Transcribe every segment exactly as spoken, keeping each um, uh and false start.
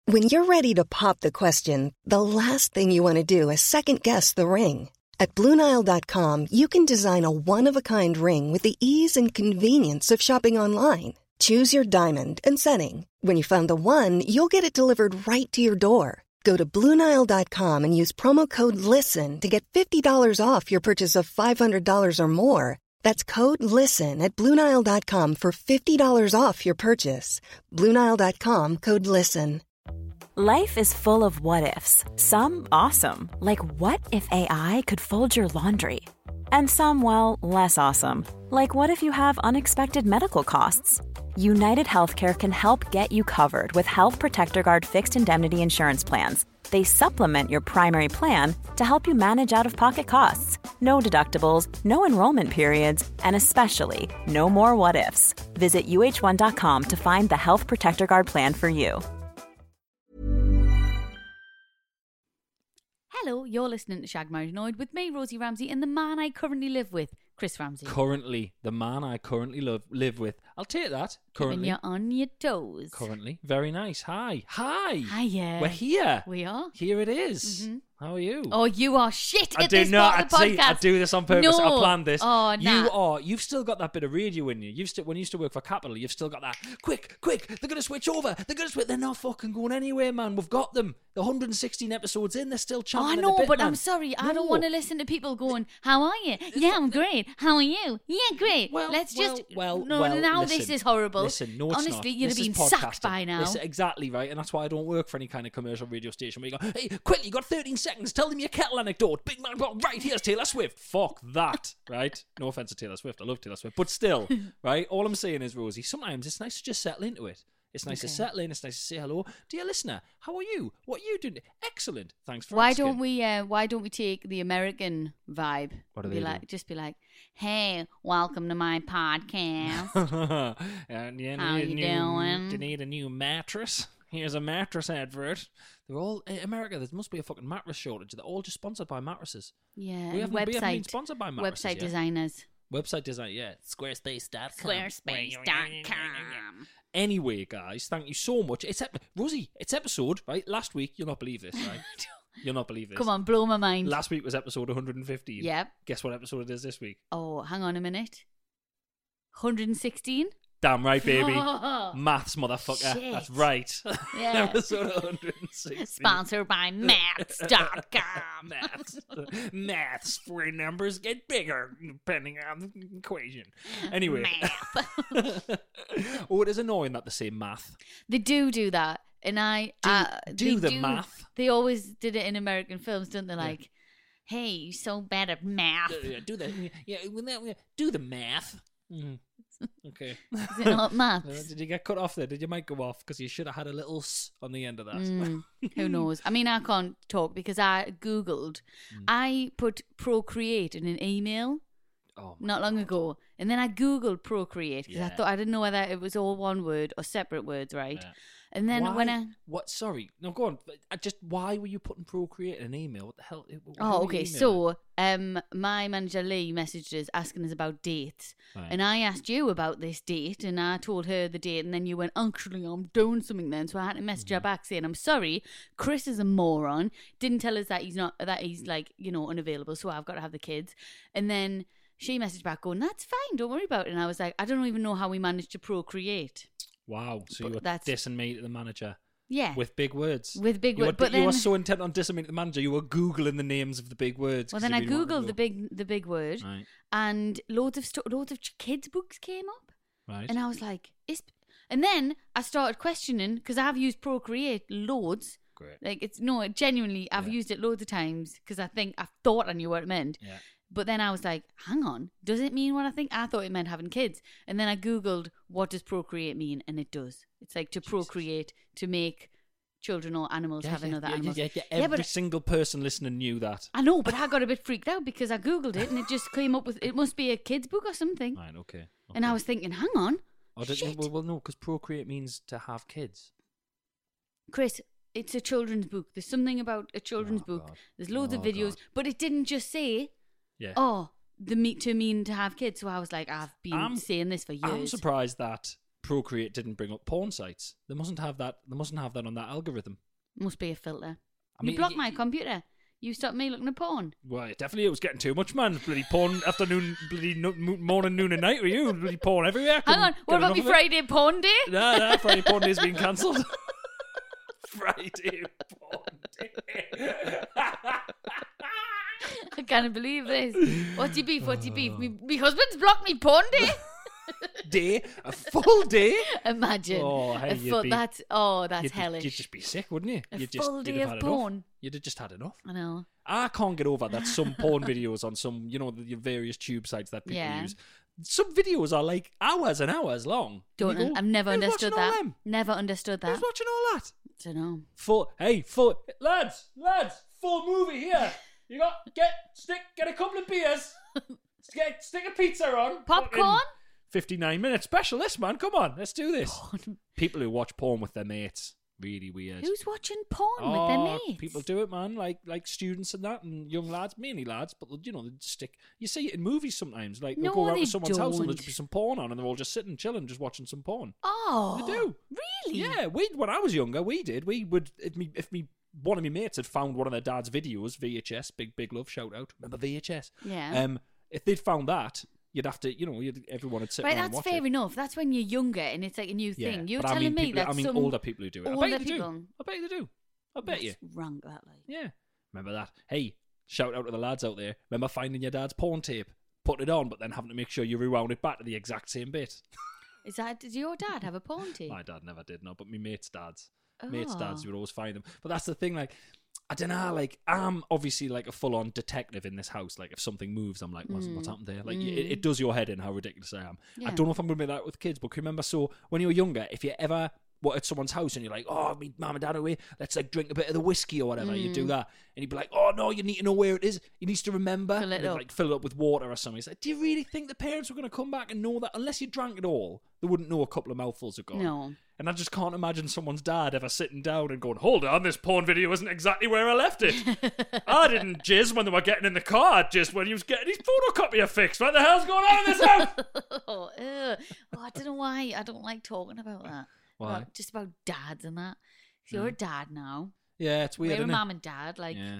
When you're ready to pop the question, the last thing you want to do is second-guess the ring. At Blue Nile dot com, you can design a one-of-a-kind ring with the ease and convenience of shopping online. Choose your diamond and setting. When you find the one, you'll get it delivered right to your door. Go to Blue Nile dot com and use promo code LISTEN to get fifty dollars off your purchase of five hundred dollars or more. That's code LISTEN at Blue Nile dot com for fifty dollars off your purchase. Blue Nile dot com, code LISTEN. Life is full of what-ifs. Some awesome, like what if A I could fold your laundry? And some, well, less awesome, like what if you have unexpected medical costs? United Healthcare can help get you covered with Health Protector Guard fixed indemnity insurance plans. They supplement your primary plan to help you manage out-of-pocket costs. No deductibles, no enrollment periods, and especially no more what-ifs. Visit U H one dot com to find the Health Protector Guard plan for you. Hello, you're listening to Shag Married Annoyed with me, Rosie Ramsey, and the man I currently live with, Chris Ramsey. Currently, the man I currently love, live with. I'll take that. Currently. When you're on your toes. Currently. Very nice. Hi. Hi. Hiya. We're here. We are. Here it is. Mm-hmm. How are you? Oh, you are shit I at do this not. part I of the see. podcast. I do this on purpose. No. I planned this. Oh, nah. You are. You've still got that bit of radio in you. You've still, when you used to work for Capital, you've still got that. Quick, quick! They're gonna switch over. They're gonna switch. They're not fucking going anywhere, man. We've got them. The one hundred sixteen episodes in. They're still Oh, I champing know, at the bit, but man. I'm sorry. I No. don't want to listen to people going, "How are you? Yeah, I'm great. How are you? Yeah, great." Well, Let's just. well, well, no, well, now listen, this is horrible. Listen, no, it's Honestly, not. you'd This have is been sacked podcasting. by now. This, exactly right, and that's why I don't work for any kind of commercial radio station where you go, "Hey, quick, you got thirteen seconds. Tell them your kettle anecdote. Big man, right here's Taylor Swift." Fuck that, right? No offense to Taylor Swift, I love Taylor Swift, but still, right? All I'm saying is, Rosie, sometimes it's nice to just settle into it. It's nice Okay. to settle in. It's nice to say hello, dear listener. How are you? What are you doing? Excellent. Thanks for Why asking. don't we? Uh, why don't we take the American vibe? What do be they like? do? Just be like, "Hey, welcome to my podcast." and you How need you a new, doing? Do you need a new mattress? Here's a mattress advert. They're all in America. There must be a fucking mattress shortage. They're all just sponsored by mattresses. Yeah, We and haven't, we haven't been website sponsored by mattresses website yet. designers. Website design, yeah. Squarespace dot com. Squarespace dot com. Anyway, guys, thank you so much. It's ep- Rosie, it's episode, right? Last week, you'll not believe this, right? You'll not believe this. Come on, blow my mind. Last week was episode one hundred fifteen. Yep. Guess what episode it is this week? Oh, hang on a minute. one hundred sixteen? Damn right, baby. Maths, motherfucker. Shit. That's right. Yeah. Episode one hundred sixteen. Sponsored by maths dot com. Maths. Maths where numbers get bigger depending on the equation. Anyway. Math. Oh, it is annoying that they say math. They do do that. And I... Do- uh, do they the math. They always did it in American films, don't they? Like, hey, you're so bad at math. Uh, yeah, do the yeah, when that- yeah, do the math. Mhm. Okay. Is it not Uh, maths? did you get cut off there? Did your mic go off? Because you should have had a little s on the end of that. Mm, who knows? I mean, I can't talk because I Googled. Mm. I put Procreate in an email Oh, my not long God. ago. And then I Googled Procreate because I Yeah. thought I didn't know whether it was all one word or separate words, right? Yeah. And then why, when I... What? Sorry. No, go on. I just, why were you putting Procreate in an email? What the hell? Who Oh, were you okay. emailing? So, um, my manager Lee messaged us asking us about dates, Right. and I asked you about this date, and I told her the date, and then you went, "Actually, I'm doing something then," so I had to message Mm-hmm. her back saying, "I'm sorry, Chris is a moron. Didn't tell us that he's not that he's like you know unavailable, so I've got to have the kids." And then she messaged back going, "That's fine, don't worry about it." And I was like, "I don't even know how we managed to procreate." Wow. So But you were that's- dissing me to the manager. Yeah, With big words. with big You were, words, but you were then so intent on dissing me to the manager, you were Googling the names of the big words. well, 'cause then you I really wanted to googled know. the big the big word, Right. and loads of sto- loads of ch- kids books came up. Right. And I was like, is and then I started questioning because I've used Procreate loads. Great. Like it's no, genuinely, I've Yeah. used it loads of times because I think I thought I knew what it meant. Yeah. But then I was like, hang on, does it mean what I think? I thought it meant having kids. And then I googled what does procreate mean, and it does. It's like to procreate, to make children or animals Yeah, have yeah, another yeah, animal. yeah, yeah, Yeah, Every but- single person listening knew that. I know, but I got a bit freaked out because I googled it and it just came up with it must be a kid's book or something. Right, okay. And I okay. was thinking, hang on, Oh, did, shit. well, well, no, because procreate means to have kids. Chris, it's a children's book. There's something about a children's Oh, book. God. There's loads Oh, of videos, God. but it didn't just say, Yeah. oh, the meat to mean to have kids. So I was like, I've been I'm- saying this for years. I'm surprised that Procreate didn't bring up porn sites. They mustn't have that. They mustn't have that on that algorithm. Must be a filter. I you mean, blocked y- my computer. You stopped me looking at porn. Well, definitely it was getting too much, man. Bloody porn afternoon, bloody no, mo- morning, noon, and night. Were you bloody porn everywhere? Hang on. What about me Friday porn day? Nah, nah. Friday porn day's been cancelled. Friday porn day. I can't believe this. What's your beef? What's your beef? Me, me husband's blocked me porn day. Day, a full day. Imagine. Oh, hey, a you'd full, be- that's oh, that's you'd, hellish. You'd just be sick, wouldn't you? A you'd full just, day you'd have of had porn. Enough. You'd have just had enough. I know. I can't get over that some porn videos on some, you know, the various tube sites that people Yeah. use. Some videos are like hours and hours long. Don't. And you Un- go, I've never "Who's understood watching all that. them? Never understood Who's that. watching all that? Don't know. Full, hey, full, lads, lads, full movie here. You got, get, stick, get a couple of beers, get, stick a pizza on. Popcorn? Fucking fifty-nine minute special, this, man. Come on, let's do this. People who watch porn with their mates. Really weird. Who's watching porn oh, with their mates? People do it, man. Like like students and that, and young lads, mainly lads. But you know, they just stick. You see it in movies sometimes. Like they'll No, go around they to someone's house and there'll don't. just be some porn on, and they're all just sitting, chilling, just watching some porn. Oh, They do. Really? Yeah, we when I was younger, we did. We would if me if me one of my mates had found one of their dad's videos, V H S, big big love, shout out. Remember V H S? Yeah. Um, if they'd found that, you'd have to, you know, you'd, everyone would sit Right, around and that's watch fair it. enough. That's when you're younger and it's like a new Yeah, thing. You're but I telling mean me people, that I mean some older people who do it. I older bet they people. do. I bet they do. I bet you. What's wrong with that, like? Yeah. Remember that? Hey, shout out to the lads out there. Remember finding your dad's porn tape, putting it on, but then having to make sure you rewound it back to the exact same bit. Is that? Does your dad have a porn tape? My dad never did, no, but my mate's dads. Mate's Oh. dads, you would always find them. But that's the thing, like, I don't know, like, I'm obviously like a full-on detective in this house. Like, if something moves, I'm like, what's, what's happened there? Like, it, it does your head in how ridiculous I am. Yeah. I don't know if I'm going to be that with kids, but can you remember, so when you were younger, if you ever were at someone's house and you're like, oh, me mum and dad are away, let's like drink a bit of the whiskey or whatever, you do that. And you'd be like, oh, no, you need to know where it is. You need to remember. Fill it And they'd, up. like, fill it up with water or something. It's like, do you really think the parents were going to come back and know that? Unless you drank it all, they wouldn't know a couple of mouthfuls have gone. No. And I just can't imagine someone's dad ever sitting down and going, hold on, this porn video isn't exactly where I left it. I didn't jizz when they were getting in the car. I jizzed when he was getting his photocopier fixed. What the hell's going on in this house? oh, ugh. oh, I don't know why. I don't like talking about that. Why? About- just about dads and that. 'Cause you're a dad now. Yeah, it's weird, We're a isn't it? mum and dad. Like, Yeah.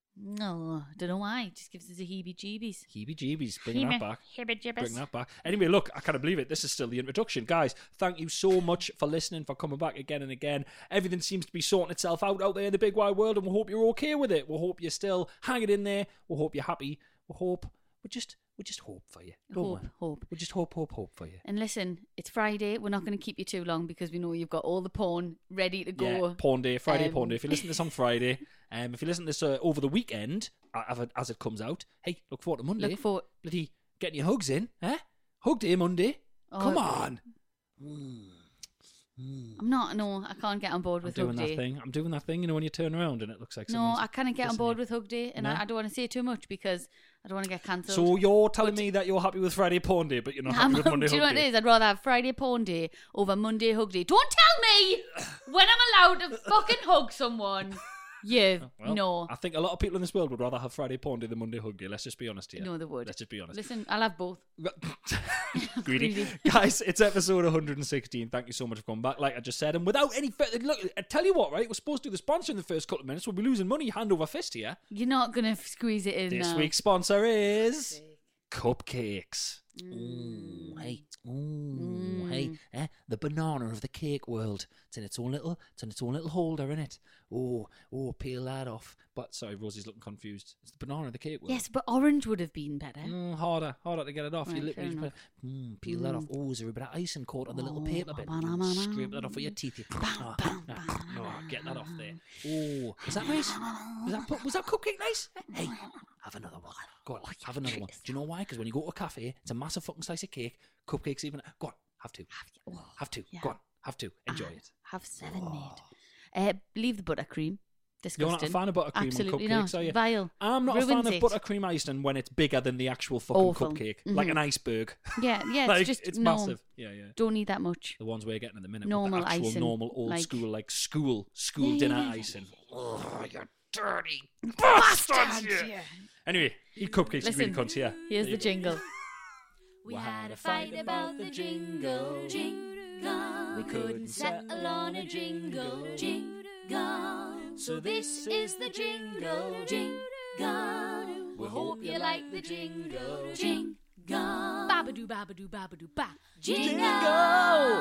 no, I don't know why. It just gives us a heebie-jeebies. Heebie-jeebies, bringing that back. Heebie-jeebies. Bring that back. Anyway, look, I can't believe it. This is still the introduction. Guys, thank you so much for listening, for coming back again and again. Everything seems to be sorting itself out out there in the big wide world, and we hope you're okay with it. We hope you're still hanging in there. We hope you're happy. We hope, we just, we just hope for you. Don't Hope, we? hope. We just hope, hope, hope for you. And listen, it's Friday. We're not going to keep you too long because we know you've got all the porn ready to Yeah, go. porn day, Friday Um, porn day. If you listen to this on Friday, um, if you listen to this uh, over the weekend, uh, as it- as it comes out, hey, look forward to Monday. Look for. Bloody getting your hugs in, eh? Hug day Monday. Oh, Come on. I'm not. No, I can't get on board I'm with doing Hug that Day. thing. I'm doing that thing, you know, when you turn around and it looks like No, someone's I can't get on kissing board you. with Hug Day, and No? I, I don't want to say too much because I don't want to get cancelled. So you're telling me that you're happy with Friday porn day, but you're not happy I'm, with Monday do you know hug what it day? is? I'd rather have Friday porn day over Monday hug day. Don't tell me when I'm allowed to fucking hug someone. You Well, no, I think a lot of people in this world would rather have Friday porn day than Monday hug day. Let's just be honest here. no, they would. Let's just be honest. Listen, I'll have both. Greedy. Greedy. Guys, it's episode one hundred sixteen. Thank you so much for coming back. Like I just said, and without any further look, I tell you what, right? We're supposed to do the sponsor in the first couple of minutes. We'll be losing money hand over fist here. You're not gonna f- squeeze it in This now. week's sponsor is Cupcakes. Ooh, hey, ooh, hey, eh? The banana of the cake world. It's in its own little, it's in its own little holder, in it. Oh, oh, peel that off. But sorry, Rosie's looking confused. It's the banana of the cake world. Yes, but orange would have been better. Mm, harder, harder to get it off. Right, you literally fair just put, mm, peel that off. Oh, is there a bit of icing caught on the little Oh, paper bit? banana. Mm, scrape that off with your teeth. You- Oh, bam, no, banana. no, get that off there. Oh, was that nice? Was that pu- was that cupcake nice? Hey, have another one. Go on, have another one. Do you know why? Because when you go to a cafe, it's a massive fucking slice of cake. Cupcakes even. Go on, have two. Oh, Have two. yeah. Go on, have two. Enjoy Ah, it. Have seven made. Uh, leave the buttercream. You're not Disgusting. a fan of buttercream Absolutely on cupcakes, not. are you? Vile. I'm not a fan Ruins of it. buttercream icing when it's bigger than the actual fucking Awful. cupcake, like Mhm. an iceberg. Yeah, yeah. It's like just it's no, massive. Yeah, yeah. Don't need that much. The ones we're getting at the minute, Normal with the actual icing, normal old like- school, like school school Yeah, dinner yeah, yeah, icing. Oh, you dirty bastards! Yeah. Anyway, eat cupcakes, you greedy Listen, cunts. Yeah. here's There the you go. jingle. We had a fight about the jingle. Jingle. We couldn't settle on a jingle, jingle. So this is the jingle, jingle. We hope you like the jingle, jingle. Babadoo, babadoo, babadoo, ba. Jingle!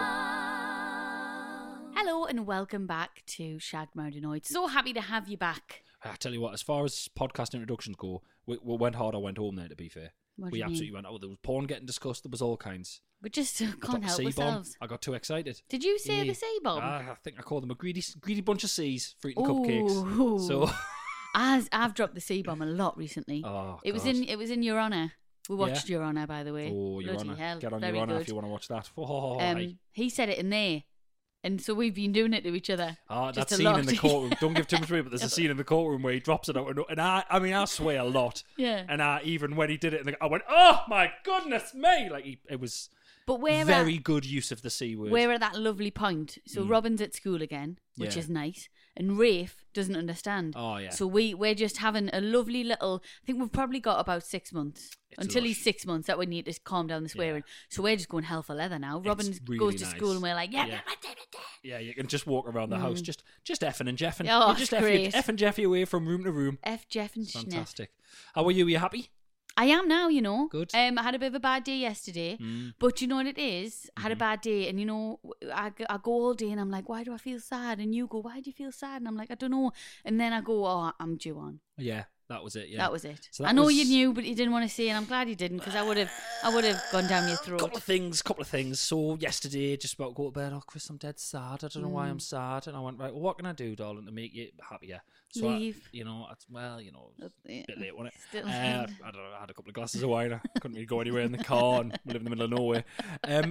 Hello and welcome back to Shagged Married Annoyed. So happy to have you back. I tell you what, as far as podcast introductions go, we, we went hard, I went home there, to be fair. What do we you absolutely mean? went, oh, there was porn getting discussed, there was all kinds. We just uh, I can't dropped the help C-bomb. ourselves. I got too excited. Did you say Yeah. the C-bomb? Ah, I think I called them a greedy greedy bunch of C's for eating Ooh. cupcakes. So, As I've dropped the C-bomb a lot recently. oh, it was God. in it was in Your Honour. We watched Your Honour, by the way. Oh, Your Bloody Honour. hell. Get on Very Your Honour good. if you want to watch that. Oh, Um, aye. he said it in there. And so we've been doing it to each other. Ah, Just that a scene lot. in the courtroom. Don't give too much away, but there's a scene in the courtroom where he drops it out. And, and I, I mean, I swear a lot. Yeah. And I, even when he did it, in the, I went, oh my goodness me! Like, he, it was But we're very at, good use of the C word. we're at that lovely point. So Mm. Robin's at school again, which Yeah. is nice. And Rafe doesn't understand. Oh, yeah. So we, we're just having a lovely little... I think we've probably got about six months. It's until lush. he's six months that we need to calm down the swearing. So we're just going hell for leather now. Robin really goes to nice. school and we're like, yeah, Yeah. yeah. Yeah, you can just walk around the house, just just effing and jeffing. Oh, You just it's effing, great. effing Jeffy away from room to room. F Jeff and Schneff. Fantastic. How are you? Are you happy? I am now, you know. Good. Um, I had a bit of a bad day yesterday, Mm. but you know what it is? I had Mm-hmm. a bad day, and you know, I, g- I go all day and I'm like, why do I feel sad? And you go, why do you feel sad? And I'm like, I don't know. And then I go, oh, I'm due on. Yeah, that was it. Yeah, That was it. So that I know was- you knew, but you didn't want to say, and I'm glad you didn't, because I would have, I would have gone down your throat. couple of things, couple of things. So yesterday, just about to go to bed. Oh, Chris, I'm dead sad. I don't know Mm. why I'm sad. And I went, right, well, what can I do, darling, to make you happier? So Leave. I, you know, I, well, you know, it's Yeah. a bit late, wasn't it? Still. Uh, I don't know. I had a couple of glasses of wine. I couldn't really go anywhere in the car, and we live in the middle of nowhere. Um,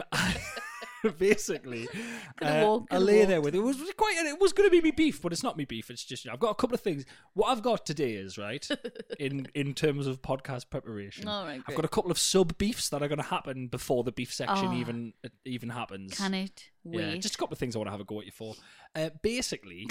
basically, Could've uh, walked, I could've lay walked. there with it. It was quite. It was going to be me beef, but it's not me beef. It's just you know, I've got a couple of things. What I've got today is right in in terms of podcast preparation. All right, I've great. got a couple of sub beefs that are going to happen before the beef section Oh. even it even happens. Can it wait? Yeah, just a couple of things I want to have a go at you for. Uh, basically,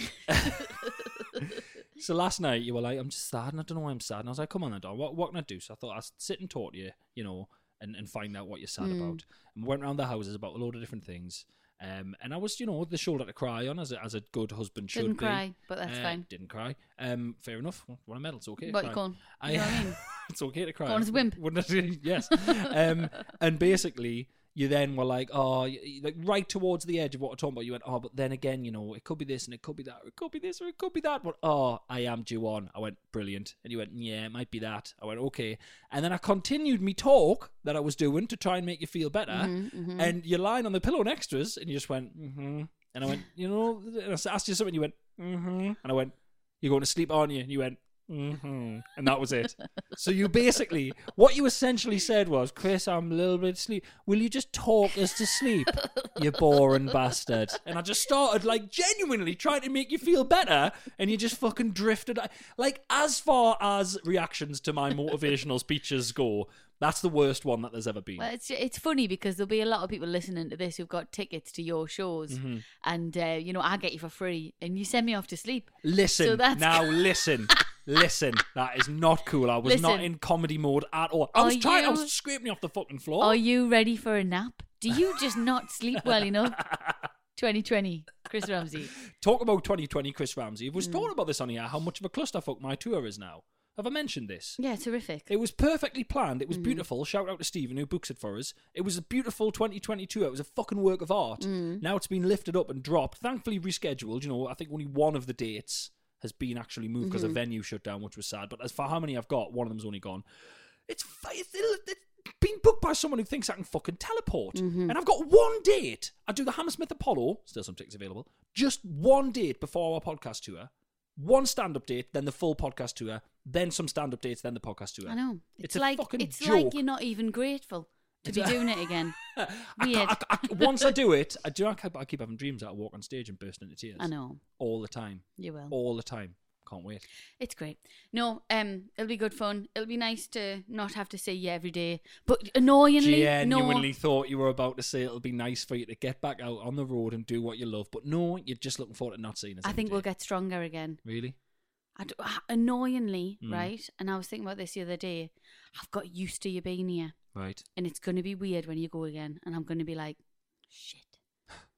so last night you were like, I'm just sad and I don't know why I'm sad. And I was like, come on then, Don, what, what can I do? So I thought I'd sit and talk to you, you know, and, and find out what you're sad Mm. about. And we went around the houses about a load of different things. Um, and I was, you know, the shoulder to cry on as a, as a good husband should Didn't be. cry, but that's Uh, fine. Didn't cry. Um, fair enough. Want a medal? It's okay. to What you cry. calling? I, You know what I mean? it's okay to cry. Go on as a wimp. Wouldn't it? Yes. um, and basically, you then were like, oh, y- y- like right towards the edge of what we're talking about. You went, oh, but then again, you know, it could be this and it could be that, or it could be this or it could be that. But oh, I am due on. I went, brilliant. And you went, yeah, it might be that. I went, okay. And then I continued me talk that I was doing to try and make you feel better. Mm-hmm, And you're lying on the pillow next to us, and you just went, mm-hmm. And I went, you know, and I asked you something, you went, mm-hmm. And I went, you're going to sleep, aren't you? And you went, mm-hmm. And that was it. So you basically, what you essentially said was, Chris, I'm a little bit asleep. Will you just talk us to sleep, you boring bastard? And I just started, like, genuinely trying to make you feel better, and you just fucking drifted. Like, as far as reactions to my motivational speeches go, that's the worst one that there's ever been. Well, it's it's funny because there'll be a lot of people listening to this who've got tickets to your shows, Mm-hmm. and uh, you know I get you for free, and you send me off to sleep. Listen, So that's- now listen, listen. That is not cool. I was not Listen. in comedy mode at all. I Are was trying. I you- was scraping off the fucking floor. Are you ready for a nap? Do you just not sleep well enough? twenty twenty, Chris Ramsey. Talk about twenty twenty, Chris Ramsey. Mm. We was talking about this on here. How much of a clusterfuck my tour is now. Have I mentioned this? Yeah, terrific. It was perfectly planned. It was Mm. beautiful. Shout out to Stephen who books it for us. It was a beautiful twenty twenty-two. It was a fucking work of art. Mm. Now it's been lifted up and dropped. Thankfully rescheduled. You know, I think only one of the dates has been actually moved because Mm-hmm. a venue shut down, which was sad. But as for how many I've got, one of them's only gone. It's, fi- it's, it's been booked by someone who thinks I can fucking teleport. Mm-hmm. And I've got one date. I do the Hammersmith Apollo. Still some tickets available. Just one date before our podcast tour. One stand-up date, then the full podcast tour, then some stand-up dates, then the podcast tour. I know. It's, It's a like fucking it's joke. like you're not even grateful to be It's a- doing it again. I Weird. can't- I- I- once I do it, I do. I keep, I keep having dreams that I walk on stage and burst into tears. I know. all the time, You will. all the time. Can't wait. It's great. No, um, it'll be good fun. It'll be nice to not have to see you every day. But annoyingly, Genuinely no. thought you were about to say it'll be nice for you to get back out on the road and do what you love, but no, you're just looking forward to not seeing us. I every think we'll day. get stronger again. really. I d- ah, annoyingly, Mm. right? And I was thinking about this the other day. I've got used to you being here, Right. and it's going to be weird when you go again. And I'm going to be like, shit.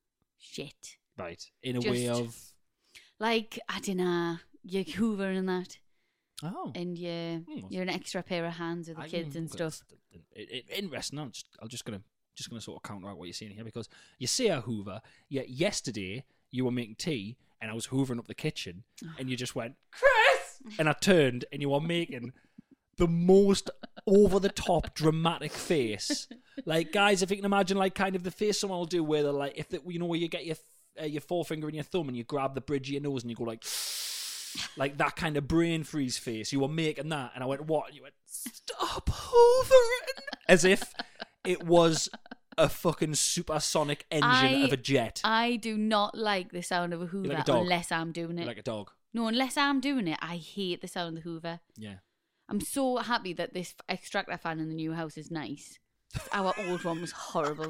shit. Right. In a Just- way of... Like, I don't know, you're hoovering and that. Oh. And you're, Hmm. you're an extra pair of hands with the I- kids and mm, stuff. It, it, interesting. I'm just, I'm just gonna, just gonna sort of counter out what you're saying here, because you say a Hoover. Yet yesterday you were making tea and I was hoovering up the kitchen, and you just went, Chris, and I turned and you were making the most over the top dramatic face. Like, guys, if you can imagine, like, kind of the face someone will do where they're like, if the, you know, where you get your uh, your forefinger and your thumb and you grab the bridge of your nose and you go like. Like that kind of brain freeze face. You were making that, and I went, what? And you went, stop hoovering. As if it was a fucking supersonic engine I- of a jet. I do not like the sound of a hoover like a dog. unless I'm doing it. Like a dog. No, unless I'm doing it, I hate the sound of the hoover. Yeah. I'm so happy that this extractor fan in the new house is nice. Our old one was horrible.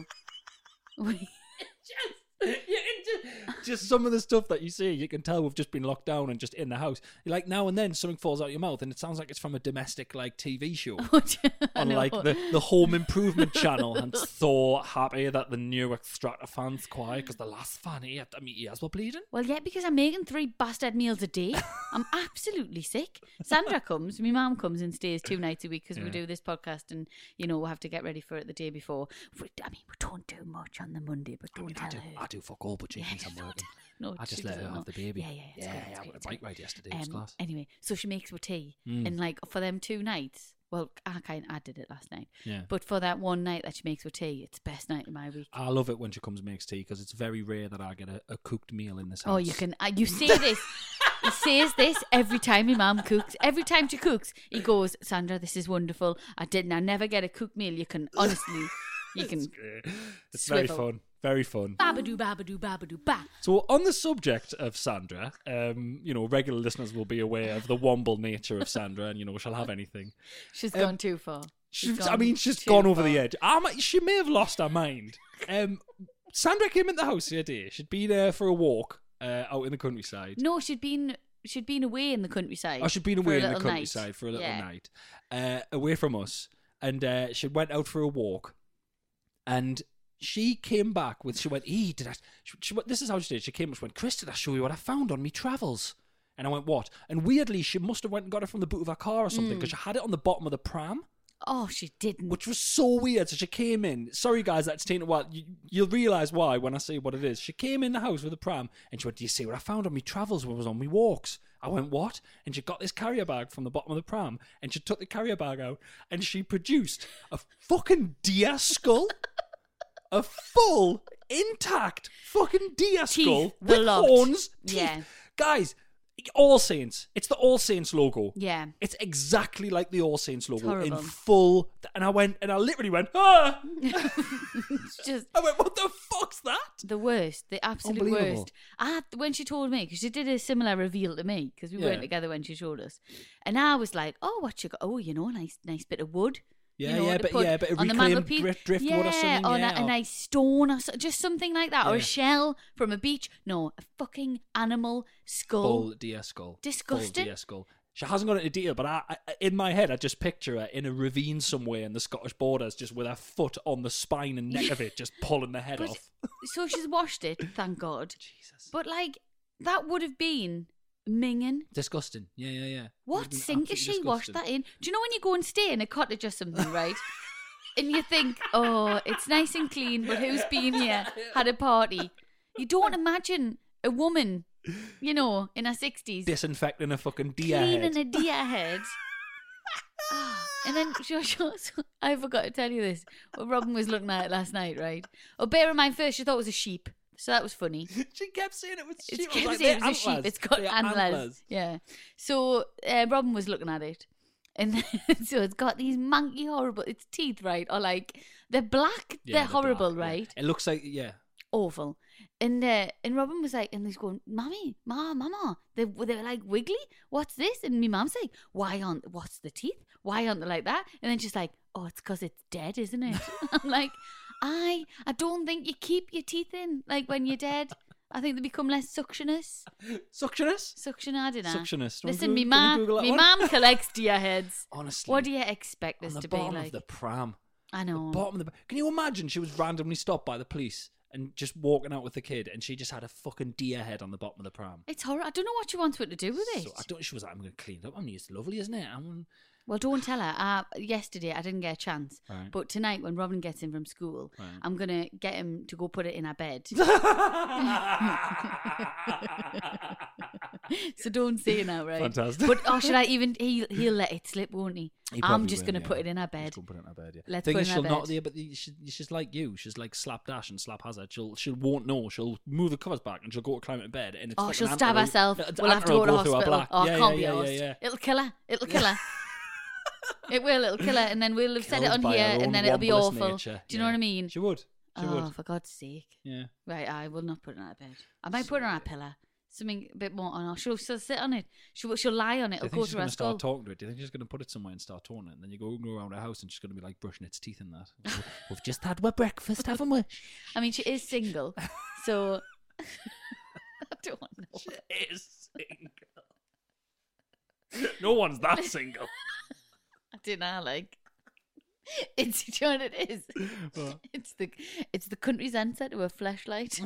We- Just, you can just, just some of the stuff that you say, you can tell we've just been locked down and just in the house. You're like, now and then something falls out your mouth and it sounds like it's from a domestic like T V show. I On know. like the, the Home Improvement channel, and so happy that the new extractor fan's quiet because the last fan, he had, I mean, ears were bleeding. Well, yeah, because I'm making three bastard meals a day. I'm absolutely sick. Sandra comes, my mum comes and stays two nights a week because Yeah. we do this podcast and, you know, we'll have to get ready for it the day before. We- I mean, we don't do much on the Monday, but I don't mean, I tell do, her. I do fuck all, but she thinks I'm working. No, I just she let her doesn't have know. the baby. Yeah, yeah, it's yeah, good, it's yeah, I good, went it's a bike good. ride yesterday. It was Um, class. anyway, so she makes her tea, Mm. and like for them two nights, well, I kind I did it last night, Yeah. but for that one night that she makes her tea, it's the best night of my week. I love it when she comes and makes tea because it's very rare that I get a, a cooked meal in this house. Oh, you can. Uh, you say this. He says this every time my mum cooks. Every time she cooks, he goes, "Sandra, this is wonderful. I didn't. I never get a cooked meal. You can honestly, you can." It's, great. It's very Swivel. fun. Very fun. Babadoo, babadoo, babadoo, ba. So on the subject of Sandra, um, you know, regular listeners will be aware of the womble nature of Sandra, and you know, she'll have anything. She's Um, gone too far. She's, gone I mean, she's too gone over far. the edge. I might, she may have lost her mind. Um, Sandra came in the house the other day. She'd been uh, for a walk uh, out in the countryside. No, she'd been she'd been away in the countryside. Oh, she'd been for a away in the little night. countryside for a little Yeah. night, uh, away from us, and uh, she went out for a walk, and she came back with, she went, "Ee, did I?" She, she went, this is how she did. She came and she went, "Chris, did I show you what I found on me travels?" And I went, "What?" And weirdly, she must have went and got it from the boot of her car or something Mm. because she had it on the bottom of the pram, Oh, she didn't. which was so weird. So she came in. Sorry, guys, that's taken a while. You, you'll realise why when I say what it is. She came in the house with a pram and she went, "Do you see what I found on me travels when I was on me walks?" I went, "What?" And she got this carrier bag from the bottom of the pram and she took the carrier bag out and she produced a fucking deer skull. A full, intact fucking deer skull with beloved. horns. Teeth. Yeah. Guys, All Saints. It's the All Saints logo. Yeah. It's exactly like the All Saints logo in horrible. full. And I went, and I literally went, ah! It's just I went, what the fuck's that? the worst, the absolute Unbelievable. worst. I had, when she told me, because she did a similar reveal to me, because we Yeah. weren't together when she showed us, and I was like, "Oh, what you got? Oh, you know, nice, nice bit of wood." Yeah, you know, yeah, to but put yeah, but a on the reclaimed mantelpiece. drift, driftwood yeah, or something. or yeah, a, a or- nice stone or so, just something like that, or Yeah. a shell from a beach. No, a fucking animal skull. full deer skull. Disgusting. Full deer skull. She hasn't got it into detail, but I, I, in my head, I just picture her in a ravine somewhere in the Scottish borders, just with her foot on the spine and neck of it, just pulling the head But- off. So she's washed it, thank God. Jesus. But like that would have been minging. Disgusting. Yeah, yeah, yeah. It would've What been sink has absolutely she washed disgusting. that in? Do you know when you go and stay in a cottage or something, right? And you think, oh, it's nice and clean, but who's been here, had a party? You don't imagine a woman, you know, in her sixties Disinfecting a fucking deer cleaning head. a deer head. Ah, and then, sure, sure, so- I forgot to tell you this. Well, Robin was looking at it last night, right? Oh, bear in mind, first she thought it was a sheep, so that was funny. She kept saying it was sheep. It's I was kept like, saying "They're it was a sheep. antlers. It's got They're antlers. Yeah. So uh, Robin was looking at it, and then, so it's got these monkey horrible. Its teeth, right, are like they're black. Yeah, they're horrible, black, yeah. right? It looks like, yeah. Awful. And uh, and Robin was like, and he's going, "Mommy, ma, mama, they they're like wiggly. What's this?" And my mum's like, "Why aren't? What's the teeth? Why aren't they like that?" And then she's like, "Oh, it's because it's dead, isn't it?" I'm like, I I don't think you keep your teeth in like when you're dead. I think they become less suctionous. Suctionist? Suction, I don't know. Suctionist. Do you Listen, wanna me Goo- can you mum, Google that me one? mum collects deer heads. Honestly. What do you expect on this the to be bottom like? of the pram. I know. Bottom of the. Can you imagine she was randomly stopped by the police and just walking out with the kid, and she just had a fucking deer head on the bottom of the pram. It's horrible. I don't know what she wants it to do with it. So I don't. She was like, "I'm going to clean it up. I mean, it's lovely, isn't it?" I'm, Well, don't tell her. Uh, yesterday, I didn't get a chance. Right. But tonight, when Robin gets in from school, Right. I'm going to get him to go put it in our bed. So don't say it now, right? Fantastic. But, oh, should I even... He'll, he'll let it slip, won't he? He I'm probably just will, going to yeah. put it in our bed. Just go put it in our bed. Yeah. Let's Thing put is, it in she'll our not. bed. Yeah, but the- she, she's like you. She's like slapdash and slap hazard. She'll she won't know. She'll move the covers back and she'll go to climb into bed. And it's Oh, like she'll an stab antelope- herself. an We'll have to go antelope to through her hospital. black. Oh, yeah, can't yeah, be yeah, arsed. yeah, yeah. It'll kill her. It'll kill her. It will. It'll kill her. And then we'll have said it Killed on by here her own and then it'll be wombless awful. nature. Do you know Yeah. what I mean? She would. She Oh, would. for God's sake. Yeah. Right, I will not put it on our bed. I might put it on our pillow. Something a bit more on. Or she'll, she'll sit on it. She'll, she'll lie on it. Do you It'll think go she's through going her to start skull. talking to it? Do you think she's going to put it somewhere and start talking it? And then you go, go around her house and she's going to be like brushing its teeth in that. We've just had our breakfast, haven't we? I mean, she is single, so I don't know. She is single. No one's that single. I don't know. Like, it's do you know what it is. What? It's the it's the country's answer to a flashlight.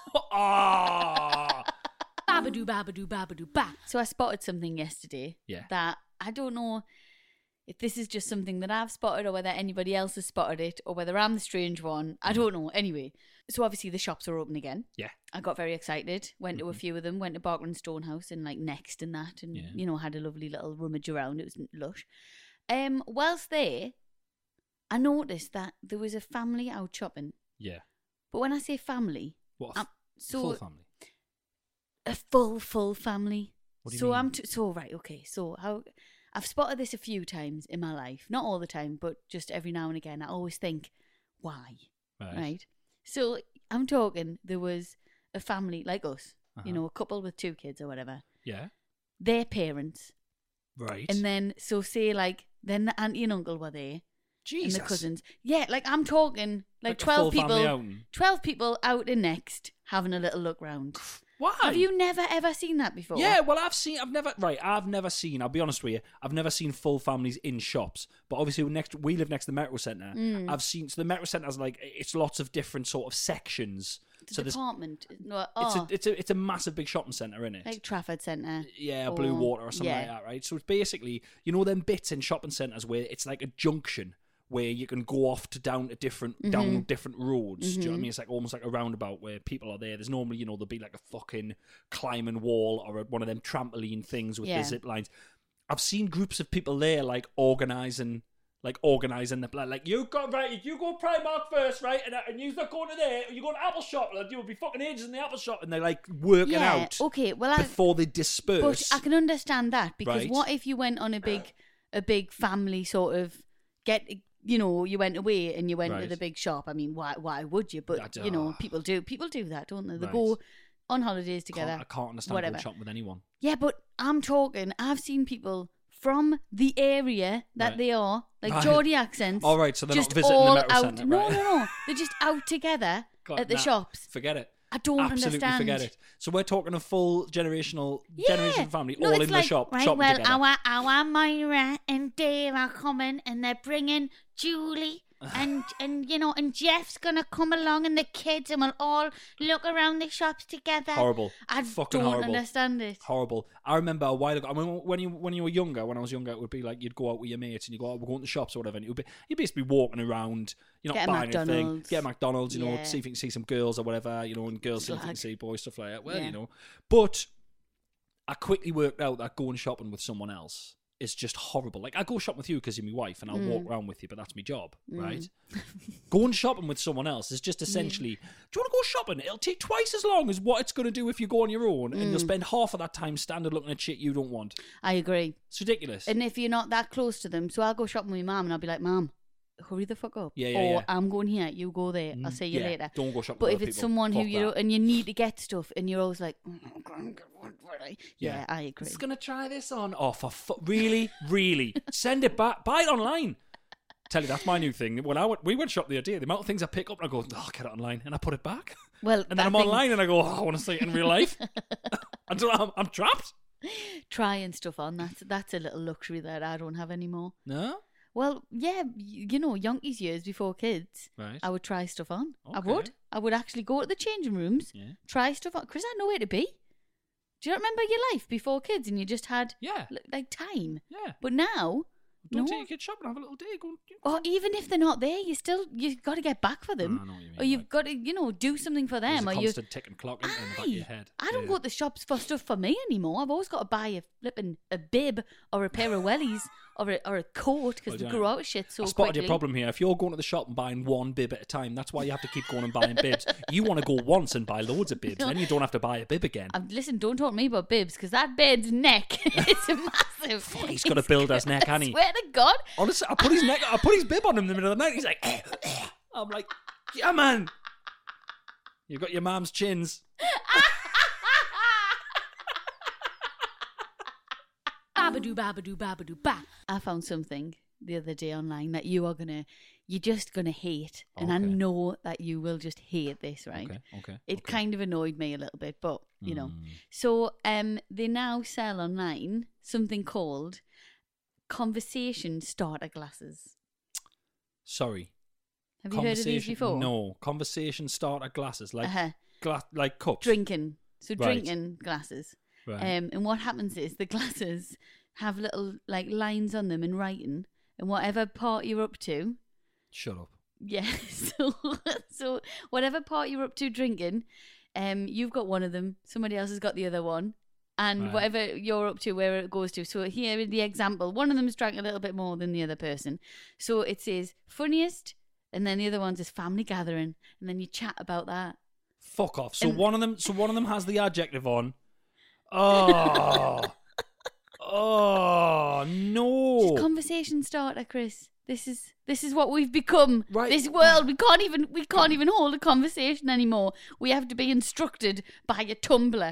Ah. Babadoo, babadoo, babadoo, ba. So I spotted something yesterday. Yeah. That I don't know if this is just something that I've spotted or whether anybody else has spotted it or whether I'm the strange one. I don't know. Anyway, so obviously the shops are open again. Yeah. I got very excited. Went to a Mhm. few of them. Went to Barker and Stonehouse and like Next and that, and Yeah. you know had a lovely little rummage around. It was lush. Um, whilst there, I noticed that there was a family out shopping. Yeah. But when I say family, What? A um, f- so full family. a full full family. What do you so mean? I'm t- so right. Okay. So how I've spotted this a few times in my life, not all the time, but just every now and again. I always think, why? Right. Right. So I'm talking. There was a family like us, Uh-huh. you know, a couple with two kids or whatever. Yeah. Their parents, Right. and then so say like then the auntie and uncle were there, Jesus. and the cousins. Yeah, like I'm talking like, Like a twelve full family people. outing. Twelve people out in Next having a little look round. Why? Have you never ever seen that before? Yeah, well, I've seen. I've never. Right, I've never seen. I'll be honest with you. I've never seen full families in shops. But obviously, we're next we live next to the Metro Centre. Mm. I've seen. So the Metro Centre has like it's lots of different sort of sections. The so there's department. No, it's oh, a it's a it's a massive big shopping centre, isn't it? like Trafford Centre. Yeah, or- Blue Water or something yeah. like that, right? So it's basically, you know, them bits in shopping centres where it's like a junction where you can go off to down to different Mm-hmm. down different roads. Do you know what I mean? It's like almost like a roundabout where people are there. There's normally, you know, there'll be like a fucking climbing wall or a, one of them trampoline things with Yeah. the zip lines. I've seen groups of people there like organising. Like organising the plan, like you go right, you go Primark first, right, and, and you start going to there, you go to Apple shop, and you'll be fucking ages in the Apple shop, and they're like working Yeah. out Okay. Well, I, before they disperse. but I can understand that because Right. what if you went on a big, a big family sort of get. You know, you went away and you went to Right. the big shop. I mean, why? Why would you? I But don't- you know, people do. People do that, don't they? They Right. go on holidays together. Can't, I can't understand whatever. going shopping with anyone. Yeah, but I'm talking. I've seen people from the area that Right. they are, like Right. Geordie accents. All right, so they're just not visiting all the Metro out. Centre, No, right? no, no. They're just out together God, at the nah, shops. Forget it. I don't Absolutely understand. forget it. So we're talking a full generational Yeah. generation family No, all it's in like, the shop right, shopping well, together. our our Myra and Dave are coming, and they're bringing Julie. and and you know and Jeff's gonna come along and the kids and we'll all look around the shops together. Horrible. I Fucking don't horrible. understand it. Horrible. I remember a while ago. I mean, when you when you were younger, when I was younger, it would be like you'd go out with your mates and you go out, we're going to the shops or whatever, and it would be you'd basically be walking around, you're not Get a buying anything, McDonald's. get a McDonald's, you know, Yeah. see if you can see some girls or whatever, you know, and girls see if you can Slag. see boys, stuff like that. Well, Yeah. you know, but I quickly worked out that going shopping with someone else is just horrible. Like, I go shopping with you because you're my wife and I'll walk Mm. around with you, but that's my job, right? Going shopping with someone else is just essentially, do you want to go shopping? It'll take twice as long as what it's going to do if you go on your own, and Mm. you'll spend half of that time standing looking at shit you don't want. I agree. It's ridiculous. And if you're not that close to them, so I'll go shopping with my mum and I'll be like, Mum, hurry the fuck up. Yeah, yeah, or yeah. I'm going here, you go there. I'll see you Yeah, later. don't go shopping But with if other it's people. someone who Fuck you that. don't, and you need to get stuff and you're always like, "Mm, go on, go on, go on." yeah, Yeah. I agree. It's going to try this on. Oh, for fu- really? Really? Send it back. Buy it online. Tell you, that's my new thing. When I went, we went shop the other day, the amount of things I pick up and I go, oh, I'll get it online. And I put it back. Well, And then that I'm thing- online and I go, oh, I want to see it in real life. Until I'm, I'm trapped. trying stuff on. That's that's a little luxury that I don't have anymore. No? Well, yeah, y- you know, Yonkers years before kids, Right. I would try stuff on. I Okay. would. I would actually go to the changing rooms, Yeah. try stuff on. Chris, I had nowhere to be. Do you not remember your life before kids and you just had Yeah. l- like time? Yeah. But now, Don't no. take your kids shopping. Have a little day. Go. Or even if they're not there, you still you've got to get back for them, I know what you mean, or you've right. got to you know do something for There's them. a Or you, constant ticking clock in the back of your head. I don't Yeah. go to the shops for stuff for me anymore. I've always got to buy a flipping a bib or a pair of wellies or a or a coat because Well, we yeah. grow out of shit so I spotted quickly. your problem here. If you're going to the shop and buying one bib at a time, that's why you have to keep going and buying bibs. You want to go once and buy loads of bibs, then you don't have to buy a bib again. Um, listen, don't talk to me about bibs because that bed's neck is massive. Fuck, he's got a builder's neck, hasn't he? I swear to God. Honestly, I put his neck, I put his bib on him in the middle of the night. He's like, eh, eh. I'm like, yeah, man. You've got your mum's chins. Babadoo, babadoo, babadoo, ba. I found something the other day online that you are gonna, you're just gonna hate, and I Okay. know that you will just hate this, right? Okay, okay. It okay. kind of annoyed me a little bit, but you know. Mm. So, um, they now sell online something called conversation starter glasses. Sorry. Have you heard of these Conversation- before? No. Conversation starter glasses, like Uh-huh. gla- like cups. Drinking. So Right. drinking glasses. Right. Um, and what happens is the glasses have little like lines on them in writing, and whatever part you're up to, Shut up. yeah. So, so whatever part you're up to drinking, um, you've got one of them. Somebody else has got the other one, and Right. whatever you're up to, where it goes to. So here in the example, one of them's drank a little bit more than the other person. So it says funniest, and then the other one says family gathering, and then you chat about that. Fuck off. So And- one of them. So one of them has the adjective on. Oh. Oh no! Conversation starter, Chris. This is this is what we've become. Right. This world, we can't even we can't even hold a conversation anymore. We have to be instructed by a Tumblr.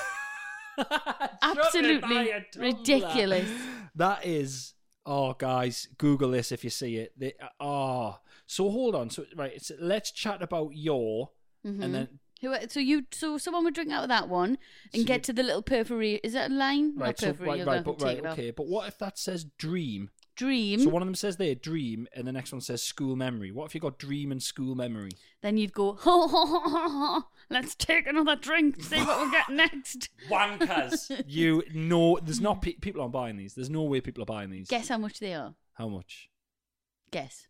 Absolutely ridiculous. That is. Oh, guys, Google this if you see it. They, oh, so hold on. So right, it's let's chat about your, Mm-hmm. and then Who? So you so someone would drink out of that one and So get you- to the little perfory. Is that a line? right, Not so perfory. right, you're right, gonna but take right, it off. okay. But what if that says dream? Dream. So one of them says there dream, and the next one says school memory. What if you got dream and school memory? Then you'd go. Ho, ho, ho, ho, ho. Let's take another drink. See what we get next. Wankers. You know, there's not pe- people aren't buying these. There's no way people are buying these. Guess how much they are. How much? Guess.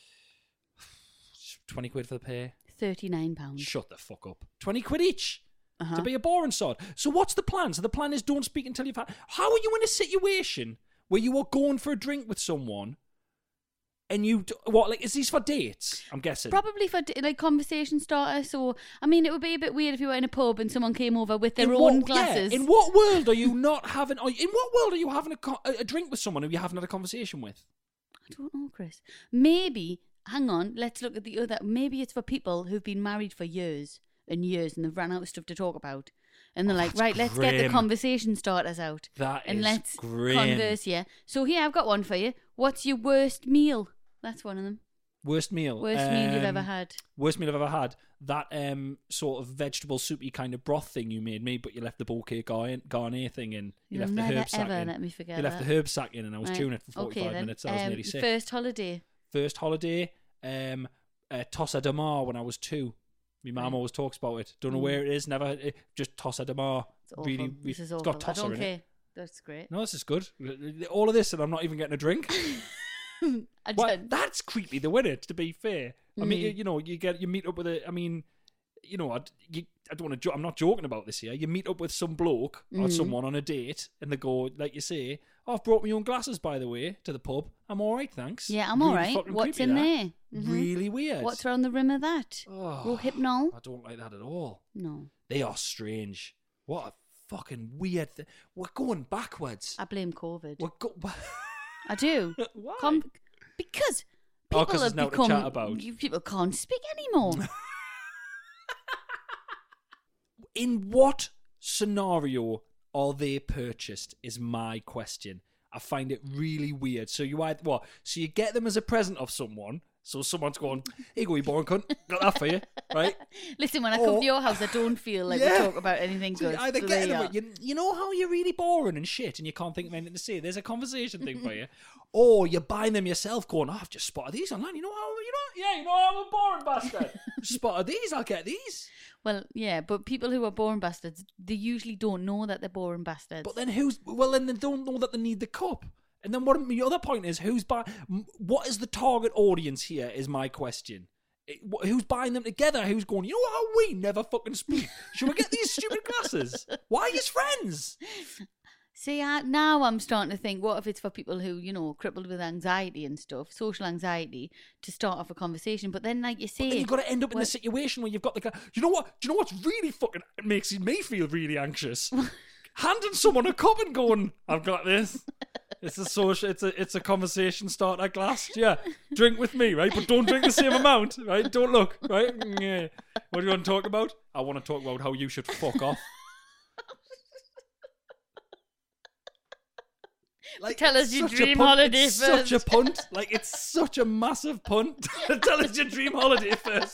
Twenty quid for the pair. Thirty-nine pounds. Shut the fuck up. Twenty quid each. Uh-huh. To be a boring sod. So what's the plan? So the plan is don't speak until you've had. How are you in a situation where you are going for a drink with someone, and you d- what like is these for dates? I'm guessing. Probably for like conversation starter. So I mean, it would be a bit weird if you were in a pub and someone came over with their In own what- glasses. Yeah, in what world are you not having? Are you, in what world are you having a, co- a a drink with someone who you haven't had a conversation with? I don't know, Chris. Maybe. Hang on. Let's look at the other. Maybe it's for people who've been married for years and years, and they've run out of stuff to talk about. And they're Oh, like, that's right, let's get the grim. conversation starters out. That and is let's grim. converse here. So here, I've got one for you. What's your worst meal? That's one of them. Worst meal. Worst meal you've Um, ever had. Worst meal I've ever had. That um sort of vegetable soupy kind of broth thing you made me, but you left the bouquet garnier, garnier thing in. You You'll left the never herb sack ever in. let me forget You left that. the herb sack in, and I was Right. chewing it for forty-five okay, then. minutes. I was um, nearly sick. First holiday. First holiday, um, uh, Tossa de Mar when I was two. My mum Right. always talks about it. Don't know Mm. where it is. Never. It, just Tossa de Mar. It's awful. Really, this is it's awful. got I Tossa don't in care. it. That's great. No, this is good. All of this, and I'm not even getting a drink. I Well, don't- that's creepy, though, isn't it? To be fair, I mean, Mm. you, you know, you get you meet up with a. I mean, you know, I, you, I don't want to. Jo- I'm not joking about this here. You meet up with some bloke or Mm. someone on a date, and they go, like you say, oh, "I've brought my own glasses, by the way, to the pub. I'm all right, thanks." Yeah, I'm Really all right. fucking What's creepy, in that. there? Mhm. Really weird. What's around the rim of that? Oh, Rohypnol? I don't like that at all. No. They are strange. What a fucking weird thing. We're going backwards. I blame COVID. We're go- I do. Why? Com- because Oh, people 'cause there's have nothing to become. chat about. you- People can't speak anymore. In what scenario are they purchased is my question. I find it really weird. So you either, what? So you get them as a present of someone. So someone's going, here you go, you boring cunt. Got that for you, right? Listen, when I Or- come to your house, I don't feel like Yeah. we talk about anything So good. either So get there you them, are. you, you know how you're really boring and shit and you can't think of anything to say. There's a conversation thing for you. Or you're buying them yourself going, oh, I've just spotted these online. You know how, you know, yeah, you know how I'm a boring bastard. Spotted these, I'll get these. Well, yeah, but people who are boring bastards, they usually don't know that they're boring bastards. But then who's, well, then they don't know that they need the cup. And then what the other point is, who's buying, what is the target audience here is my question. It, wh- who's buying them together? Who's going, you know how we never fucking speak? Should we get these stupid glasses? Why are you friends? See, I, now I'm starting to think, what if it's for people who, you know, crippled with anxiety and stuff, social anxiety, to start off a conversation. But then, like you say, But then you've got to end up in well- the situation where you've got the guy. You know what? Do you know what's really fucking makes me feel really anxious? Handing someone a cup and going, "I've got this." It's a social. It's a it's a conversation starter glass. Yeah, drink with me, right? But don't drink the same amount, right? Don't look, right? Yeah. What do you want to talk about? I want to talk about how you should fuck off. Like, Tell us it's your such a dream punt. holiday It's such a first. punt. Like, it's such a massive punt. Tell us your dream holiday first.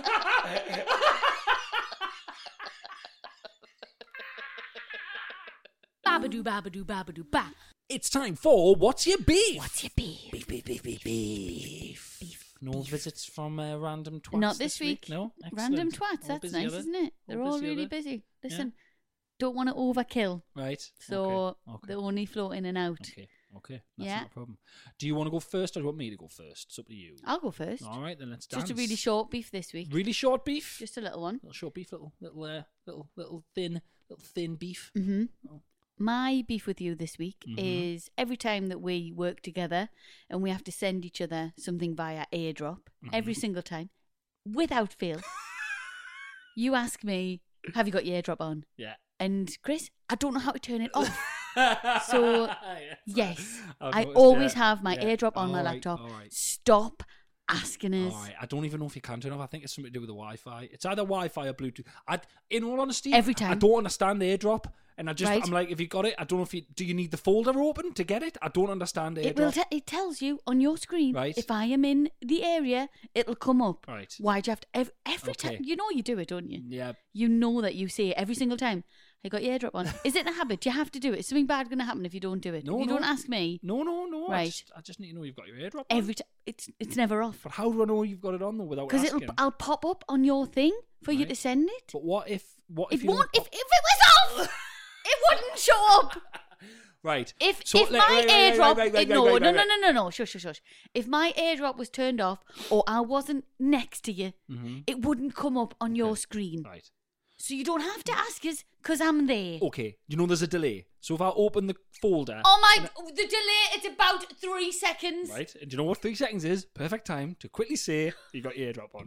babadoo, babadoo, babadoo, ba. It's time for What's Your Beef? What's your beef? Beef, beef, beef, beef, beef. beef. No visits from uh, random twats Not this week. No? Random Excellent. twats. All That's busy, nice, are they? isn't it? They're all busy, are really they? busy. Listen, don't want to overkill, Right. so okay. okay. they only float in and out. Okay. Okay. That's Yeah. not a problem. Do you want to go first or do you want me to go first? It's up to you. I'll go first. All right, then let's dance. Just a really short beef this week. Really short beef? Just a little one. Little short beef, little, little, uh, little, little thin, little thin beef. hmm Oh. My beef with you this week Mhm. is every time that we work together and we have to send each other something via airdrop, every Mhm. single time, without fail, you ask me, have you got your airdrop on? Yeah. And Chris, I don't know how to turn it off. So, yes, Yes, I've I noticed, always yeah. have my Yeah. airdrop on my All right, laptop. all right. Stop asking us. All right. I don't even know if you can turn off. I think it's something to do with the Wi-Fi. It's either Wi-Fi or Bluetooth. I, in all honesty, Every I time. don't understand airdrop, and I just Right. I'm like, if you got it, I don't know if you do. You need the folder open to get it. I don't understand airdrop. It will. Te- it tells you on your screen. Right. If I am in the area, it'll come up. Right. Why do you have to every, every Okay. time? You know you do it, don't you? Yeah. You know that you say it every single time. I got your airdrop on. Is it a habit? You have to do it. Is something bad going to happen if you don't do it? No, if you no. don't ask me No, no, no. I Right. just, I just need to know you've got your airdrop. on. every time. It's it's never off But how do I know you've got it on though without because asking? it'll. I'll pop up on your thing for you Right. to send it. But what if? What if It you won't. don't If if it was off, it wouldn't show up. Right. If So, if like, my right, right, airdrop, right, right, it- right, no, right, no, right, no, right. no, no, no, shush, shush, shush. If my airdrop was turned off or I wasn't next to you, Mhm. it wouldn't come up on your screen. Right. So you don't have to ask us because I'm there. Okay. You know there's a delay. So if I open the folder. Oh my! The delay. It's about three seconds. Right. And do you know what three seconds is? Perfect time to quickly say you got your airdrop on.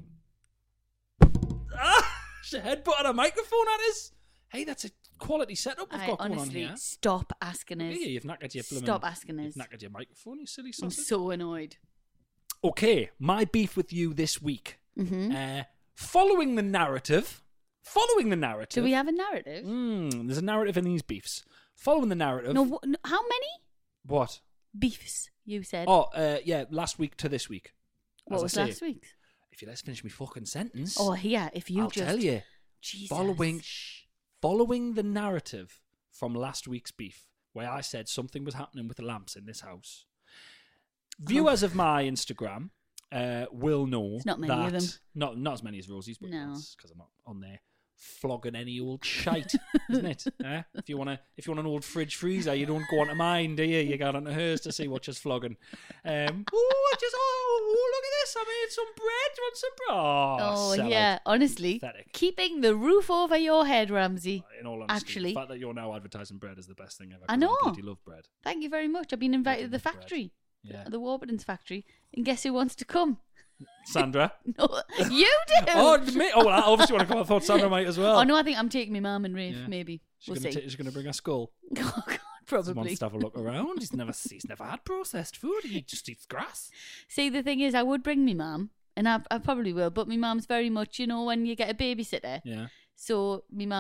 Ah! She headbutted a microphone at us. Hey, that's a quality setup we've I got going on honestly here. stop asking us. Yeah, you've knackered your blooming. Stop asking us. You've knackered your microphone, you silly I'm sausage. so annoyed. Okay, my beef with you this week. hmm Uh, following the narrative. Following the narrative. Do we have a narrative? Mm, there's a narrative in these beefs. Following the narrative. No, wh- no. How many What? beefs you said? Oh, uh, yeah, last week to this week. what As I was say, last week's? If you let's finish my fucking sentence. Oh, yeah. If you I'll just tell you. Jesus. Following, shh, following the narrative from last week's beef, where I said something was happening with the lamps in this house. Viewers of my Instagram uh, will know It's not many that of them. not not as many as Rosie's, but No. because I'm not on there flogging any old shite, isn't it? Eh? If you wanna, if you want an old fridge freezer, you don't go onto mine, do you? You go onto hers to see what she's flogging. Um, oh, I just oh, look at this! I made some bread. Do you want some bread? Oh, Oh, sellout. yeah. Honestly, Pathetic. keeping the roof over your head, Ramsey. In all honesty, Actually- the fact that you're now advertising bread is the best thing ever. I 'cause know. bloody love bread. Thank you very much. I've been invited to the love bread. factory, Yeah, the Warburton's factory, and guess who wants to come? Sandra. No, you do. oh, me. Oh, well, I obviously want to come. I thought Sandra might as well. Oh, no, I think I'm taking my mum and Rafe. Yeah. Maybe She's we'll gonna see. ta- she's going to bring a skull. Oh God, He probably. wants to have a look around. He's never he's never had processed food. He just eats grass. See, the thing is, I would bring me mum, and I, I probably will. But my mum's very much, you know, when you get a babysitter. Yeah. So my mum's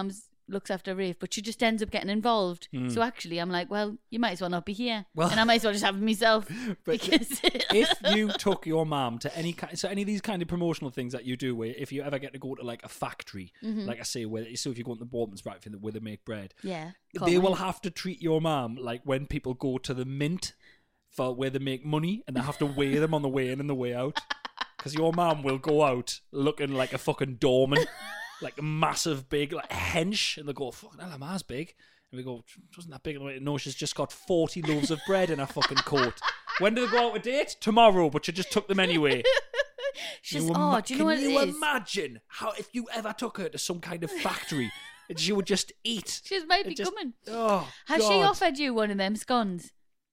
looks after Rafe, but she just ends up getting involved. Mm. So actually, I'm like, well, you might as well not be here, Well- and I might as well just have it myself. But because if you took your mum to any kind, so any of these kind of promotional things that you do, where if you ever get to go to like a factory, Mm-hmm. like I say, where so if you go into the Bortman's right where they make bread, yeah, they can't will wait. have to treat your mum like when people go to the mint for where they make money, and they have to weigh them on the way in and the way out, because your mum will go out looking like a fucking doorman, like a massive big like hench, and they go, fucking hell, am I as big? And we go, wasn't that big? No, she's just got forty loaves of bread in her fucking coat. When do they go out a date? Tomorrow, but she just took them anyway. She's, You oh, ima- do you know what Can it you is? imagine how if you ever took her to some kind of factory, and she would just eat? She might be It just- coming. Oh, Has she God. offered you one of them scones?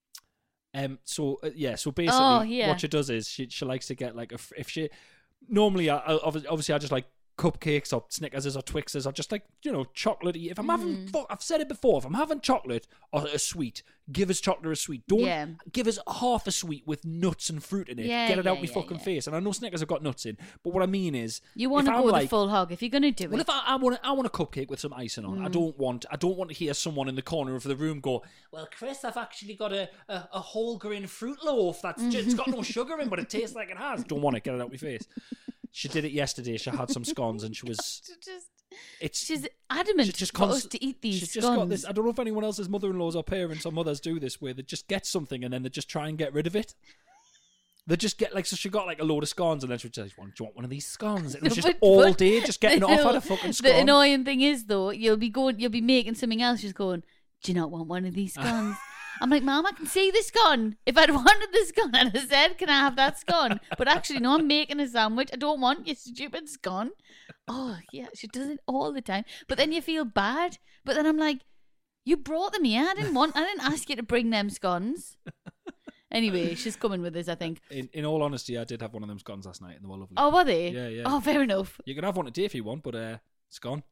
Um. So uh, yeah. So basically, Oh, yeah. what she does is she she likes to get like a f- if she normally I, I, obvi- obviously I just like cupcakes or Snickers or Twixes or just like you know chocolatey. If I'm having, Mm-hmm. fu- I've said it before. If I'm having chocolate or a sweet, give us chocolate or a sweet. Don't Yeah. give us half a sweet with nuts and fruit in it. Yeah, Get it out yeah, my yeah, fucking yeah. face. And I know Snickers have got nuts in, but what I mean is, You want to if go I'm the like, full hog if you're going to do well, it. if I, I want, I want a cupcake with some icing on. I Mm. don't want, I don't want to hear someone in the corner of the room go, "Well, Chris, I've actually got a, a, a whole grain fruit loaf that's just, it's got no sugar in, but it tastes like it has." Don't want it. Get it out my face. She did it yesterday. She had some scones and she was. Just, It's she's adamant she's just for us const- to eat these She's scones. just got this. I don't know if anyone else's mother-in-laws or parents or mothers do this, where they just get something and then they just try and get rid of it. They just get like so. She got like a load of scones and then she would say, "Do you want, do you want one of these scones?" It was just But- all but- day, just getting off at a fucking scone. The annoying thing is, though, you'll be going, you'll be making something else. She's going, "Do you not want one of these scones?" I'm like, "Mom, I can see the scone. If I'd wanted the scone, I'd have said, can I have that scone?" But actually, no, I'm making a sandwich. I don't want your stupid scone. Oh, yeah, she does it all the time. But then you feel bad. But then I'm like, you brought them here. I didn't want, I didn't ask you to bring them scones. Anyway, she's coming with us, I think. In, in all honesty, I did have one of them scones last night and they were lovely. Oh, were they? Yeah, yeah. Oh, fair enough. You can have one today if you want, but uh, it's gone.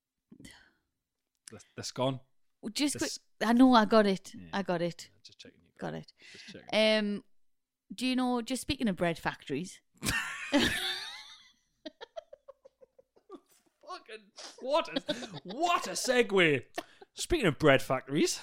The, the scone. Just The quick, s- I know, I got it. Yeah. I got it. Just checking you. Got it. Just checking. Um, do you know? Just speaking of bread factories, Fucking what? A, what a segue. Speaking of bread factories,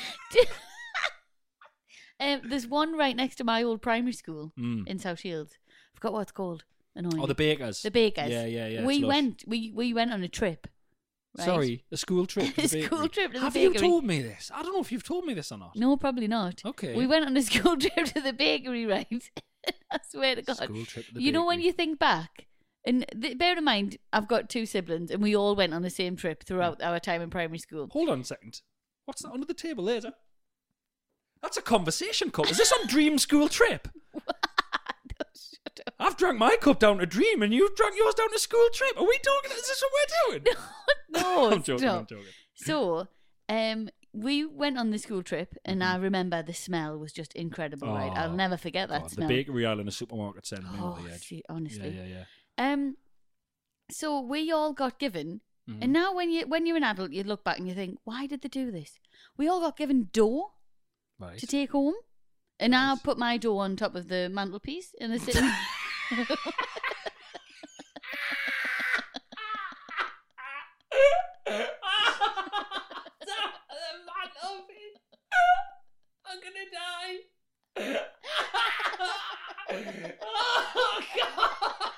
um, there's one right next to my old primary school Mm. in South Shields. I forgot what it's called. Annoying. oh the bakers. The bakers. Yeah, yeah, yeah. We it's lush. went. We we went on a trip. Right? Sorry, a school trip. To A the school bakery. trip to the Have you bakery. told me this? I don't know if you've told me this or not. No, probably not. Okay. We went on a school trip to the bakery, right? I swear to God. School trip to the you know when bakery. you think back, and th- bear in mind, I've got two siblings, and we all went on the same trip throughout our time in primary school. Hold on a second. What's that under the table later? That's a conversation cup. Is this on Dream School Trip? Shut up. I've drank my cup down to Dream and you've drunk yours down to School Trip. Are we talking? Is this what we're doing? No, I'm joking, stop. I'm joking. So, um, we went on the school trip, and Mm-hmm. I remember the smell was just incredible. Right, I'll Oh, never forget that God, the smell. bakery aisle in a supermarket sent me oh, over the edge. see, honestly. Yeah, yeah, yeah. Um, so we all got given, Mhm. and now when you when you're an adult, you look back and you think, why did they do this? We all got given dough Right. to take home, and I Right. put my dough on top of the mantelpiece in the sitting. I'm gonna die. Oh God!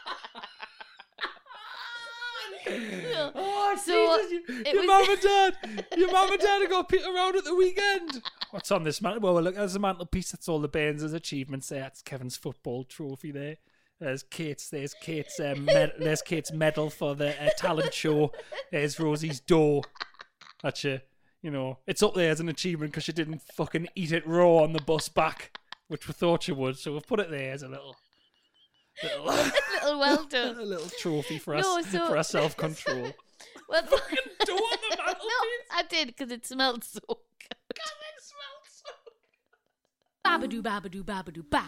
Oh, So, Jesus, you, it your was- mum and dad, your mum and dad have got Peter around at the weekend. What's on this mantle? Well, look, there's a mantelpiece. That's all the Bairns' achievements there. That's Kevin's football trophy there. There's Kate's. There's Kate's. Um, med- there's Kate's medal for the uh, talent show. There's Rosie's door. That's your, you know, it's up there as an achievement because she didn't fucking eat it raw on the bus back, which we thought she would. So we've put it there as a little, little, Little well done. a little trophy for us No, so- for our self control. Well, Fucking door on the mantelpiece. no, I did because it smelled so good. Babadoo, babadoo, babadoo, ba.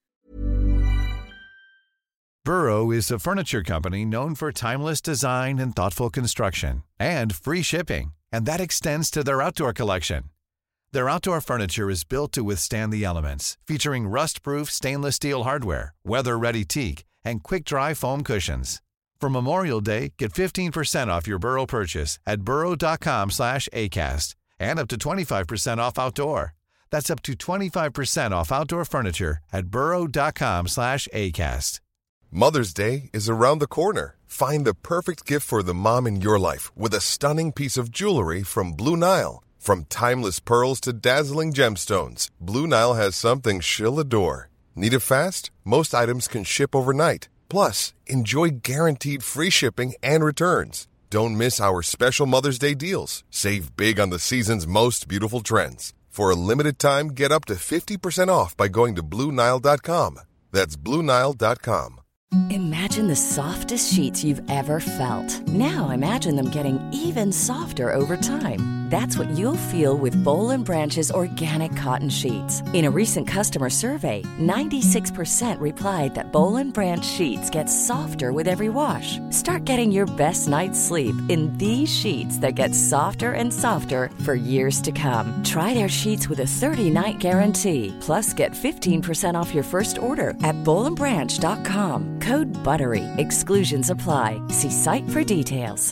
Burrow is a furniture company known for timeless design and thoughtful construction, and free shipping, and that extends to their outdoor collection. Their outdoor furniture is built to withstand the elements, featuring rust-proof stainless steel hardware, weather-ready teak, and quick-dry foam cushions. For Memorial Day, get fifteen percent off your Burrow purchase at burrow.com slash ACAST and up to twenty-five percent off outdoor. That's up to twenty-five percent off outdoor furniture at burrow.com slash ACAST. Mother's Day is around the corner. Find the perfect gift for the mom in your life with a stunning piece of jewelry from Blue Nile. From timeless pearls to dazzling gemstones, Blue Nile has something she'll adore. Need it fast? Most items can ship overnight. Plus, enjoy guaranteed free shipping and returns. Don't miss our special Mother's Day deals. Save big on the season's most beautiful trends. For a limited time, get up to fifty percent off by going to Blue Nile dot com. That's Blue Nile dot com. Imagine the softest sheets you've ever felt. Now imagine them getting even softer over time. That's what you'll feel with Boll and Branch's organic cotton sheets. In a recent customer survey, ninety-six percent replied that Boll and Branch sheets get softer with every wash. Start getting your best night's sleep in these sheets that get softer and softer for years to come. Try their sheets with a thirty-night guarantee. Plus, get fifteen percent off your first order at boll and branch dot com. Code BUTTERY. Exclusions apply. See site for details.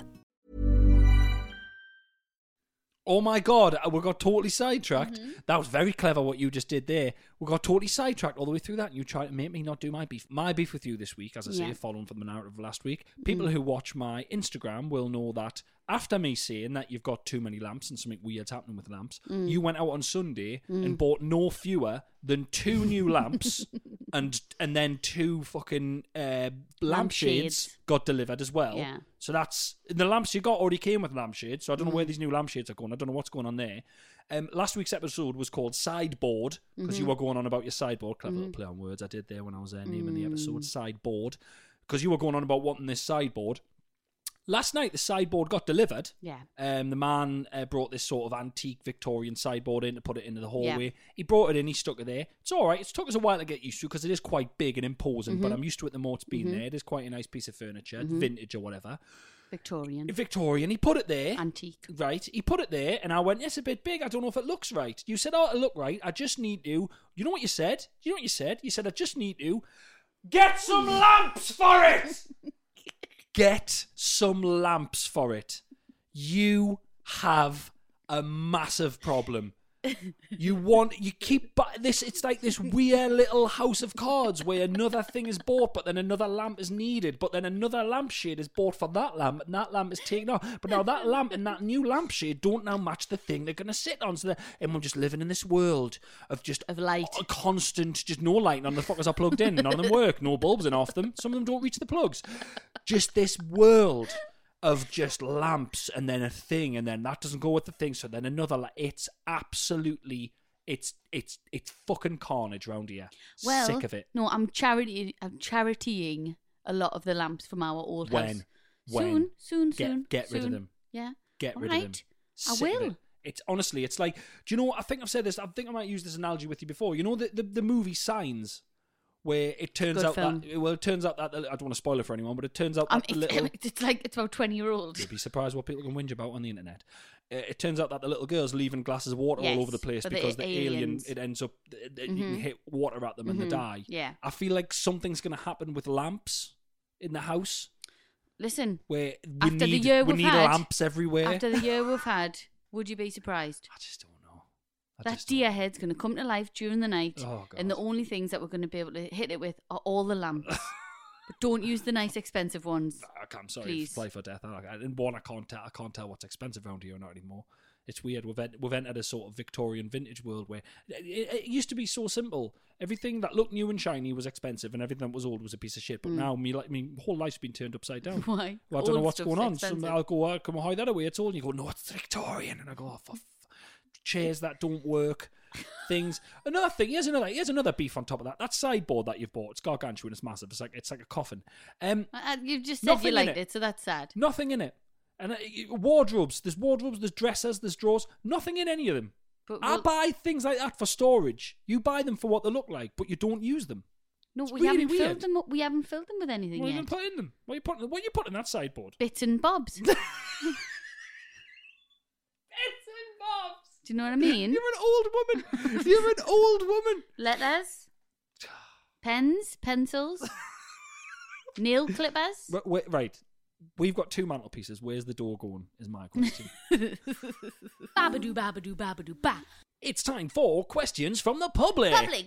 Oh my God, we got totally sidetracked. Mm-hmm. That was very clever what you just did there. We got totally sidetracked all the way through that, and you tried to make me not do my beef. My beef with you this week, as I say, yeah. following from the narrative of last week. People mm-hmm. who watch my Instagram will know that after me saying that you've got too many lamps and something weird's happening with lamps, mm. you went out on Sunday mm. and bought no fewer than two new lamps and and then two fucking uh, lampshades got delivered as well. Yeah. So that's... The lamps you got already came with lampshades, so I don't mm. know where these new lampshades are going. I don't know what's going on there. Um, last week's episode was called Sideboard, because mm-hmm. you were going on about your sideboard. Clever mm-hmm. little play on words I did there when I was uh, naming mm. the episode. Sideboard. Because you were going on about wanting this sideboard. Last night, the sideboard got delivered. Yeah. Um, the man uh, brought this sort of antique Victorian sideboard in to put it into the hallway. Yeah. He brought it in, he stuck it there. It's all right. It took us a while to get used to because it is quite big and imposing, mm-hmm. but I'm used to it the more it's been mm-hmm. there. It is quite a nice piece of furniture, mm-hmm. vintage or whatever. Victorian. Victorian. He put it there. Antique. Right. He put it there, and I went, it's a bit big. I don't know if it looks right. You said, oh, it'll look right. I just need to... You know what you said? You know what you said? You said, I just need to... Get some lamps for it! Get some lamps for it. You have a massive problem. You want, you keep bu- this. It's like this weird little house of cards where another thing is bought, but then another lamp is needed, but then another lampshade is bought for that lamp, and that lamp is taken off. But now that lamp and that new lampshade don't now match the thing they're going to sit on. So that everyone just living in this world of just of light, a constant, just no light. None of the fuckers are plugged in. None of them work. No bulbs in off them. Some of them don't reach the plugs. Just this world of just lamps and then a thing, and then that doesn't go with the thing, so then another. La- it's absolutely, it's it's it's fucking carnage around here. Well, sick of it. No, I'm charity. I'm charitying a lot of the lamps from our old when? house. When? Soon, soon, get, soon. Get soon. rid of them. Yeah. Get All rid right. of them. I Sick of will. it. It's honestly, it's like, do you know what? I think I've said this. I think I might use this analogy with you before. You know the the, the movie Signs. Where it turns Good out film. that well, it turns out that I don't want to spoil it for anyone, but it turns out that Um, the it's, little it's like it's about twenty year olds. you'd be surprised what people can whinge about on the internet. Uh, it turns out that the little girl's leaving glasses of water Yes, all over the place for the because the, alien aliens. it ends up uh, you Mhm. can hit water at them and they Mhm. die. Yeah. I feel like something's going to happen with lamps in the house Listen, where we After the need year we we've need had- lamps everywhere. after the year we've had, would you be surprised? I just don't know. I That just don't deer head's going to come to life during the night, Oh, God. and the only things that we're going to be able to hit it with are all the lamps. But don't use the nice, expensive ones. I can't. Sorry, Please. fly for death. I, I, and one, I can't tell. I can't tell what's expensive around here or not anymore. It's weird. We've en- we've entered a sort of Victorian vintage world where it, it, it used to be so simple. Everything that looked new and shiny was expensive, and everything that was old was a piece of shit. But Mm. now, me like me whole life's been turned upside down. Why? Well, I don't know Old what's stuff's going on. expensive. Some, I'll go, oh, come on, hide that away. It's old. And you go, no, it's Victorian, and I go, oh, for f- chairs that don't work. Things. Another thing. Here's another. Here's another beef on top of that. That sideboard that you've bought. It's gargantuan. It's massive. It's like it's like a coffin. Um, Uh, You've just said Nothing you in liked it. it. so that's sad. nothing in it. And uh, wardrobes. There's wardrobes. There's dressers. There's drawers. Nothing in any of them. But I we'll- buy things like that for storage. You buy them for what they look like, but you don't use them. no, it's we really haven't weird. filled them. Up. We haven't filled them with anything What are you yet. gonna put in them? What are you putting? What are you putting in that sideboard? Bits and bobs. Do Bits and bobs. you know what I mean? You're an old woman. You're an old woman. Letters, pens, pencils, Nail clippers? R- wait, right. We've got two mantelpieces. Where's the door going? Is my question. Babadoo, babadoo, babadoo, ba. It's time for questions from the public. Public.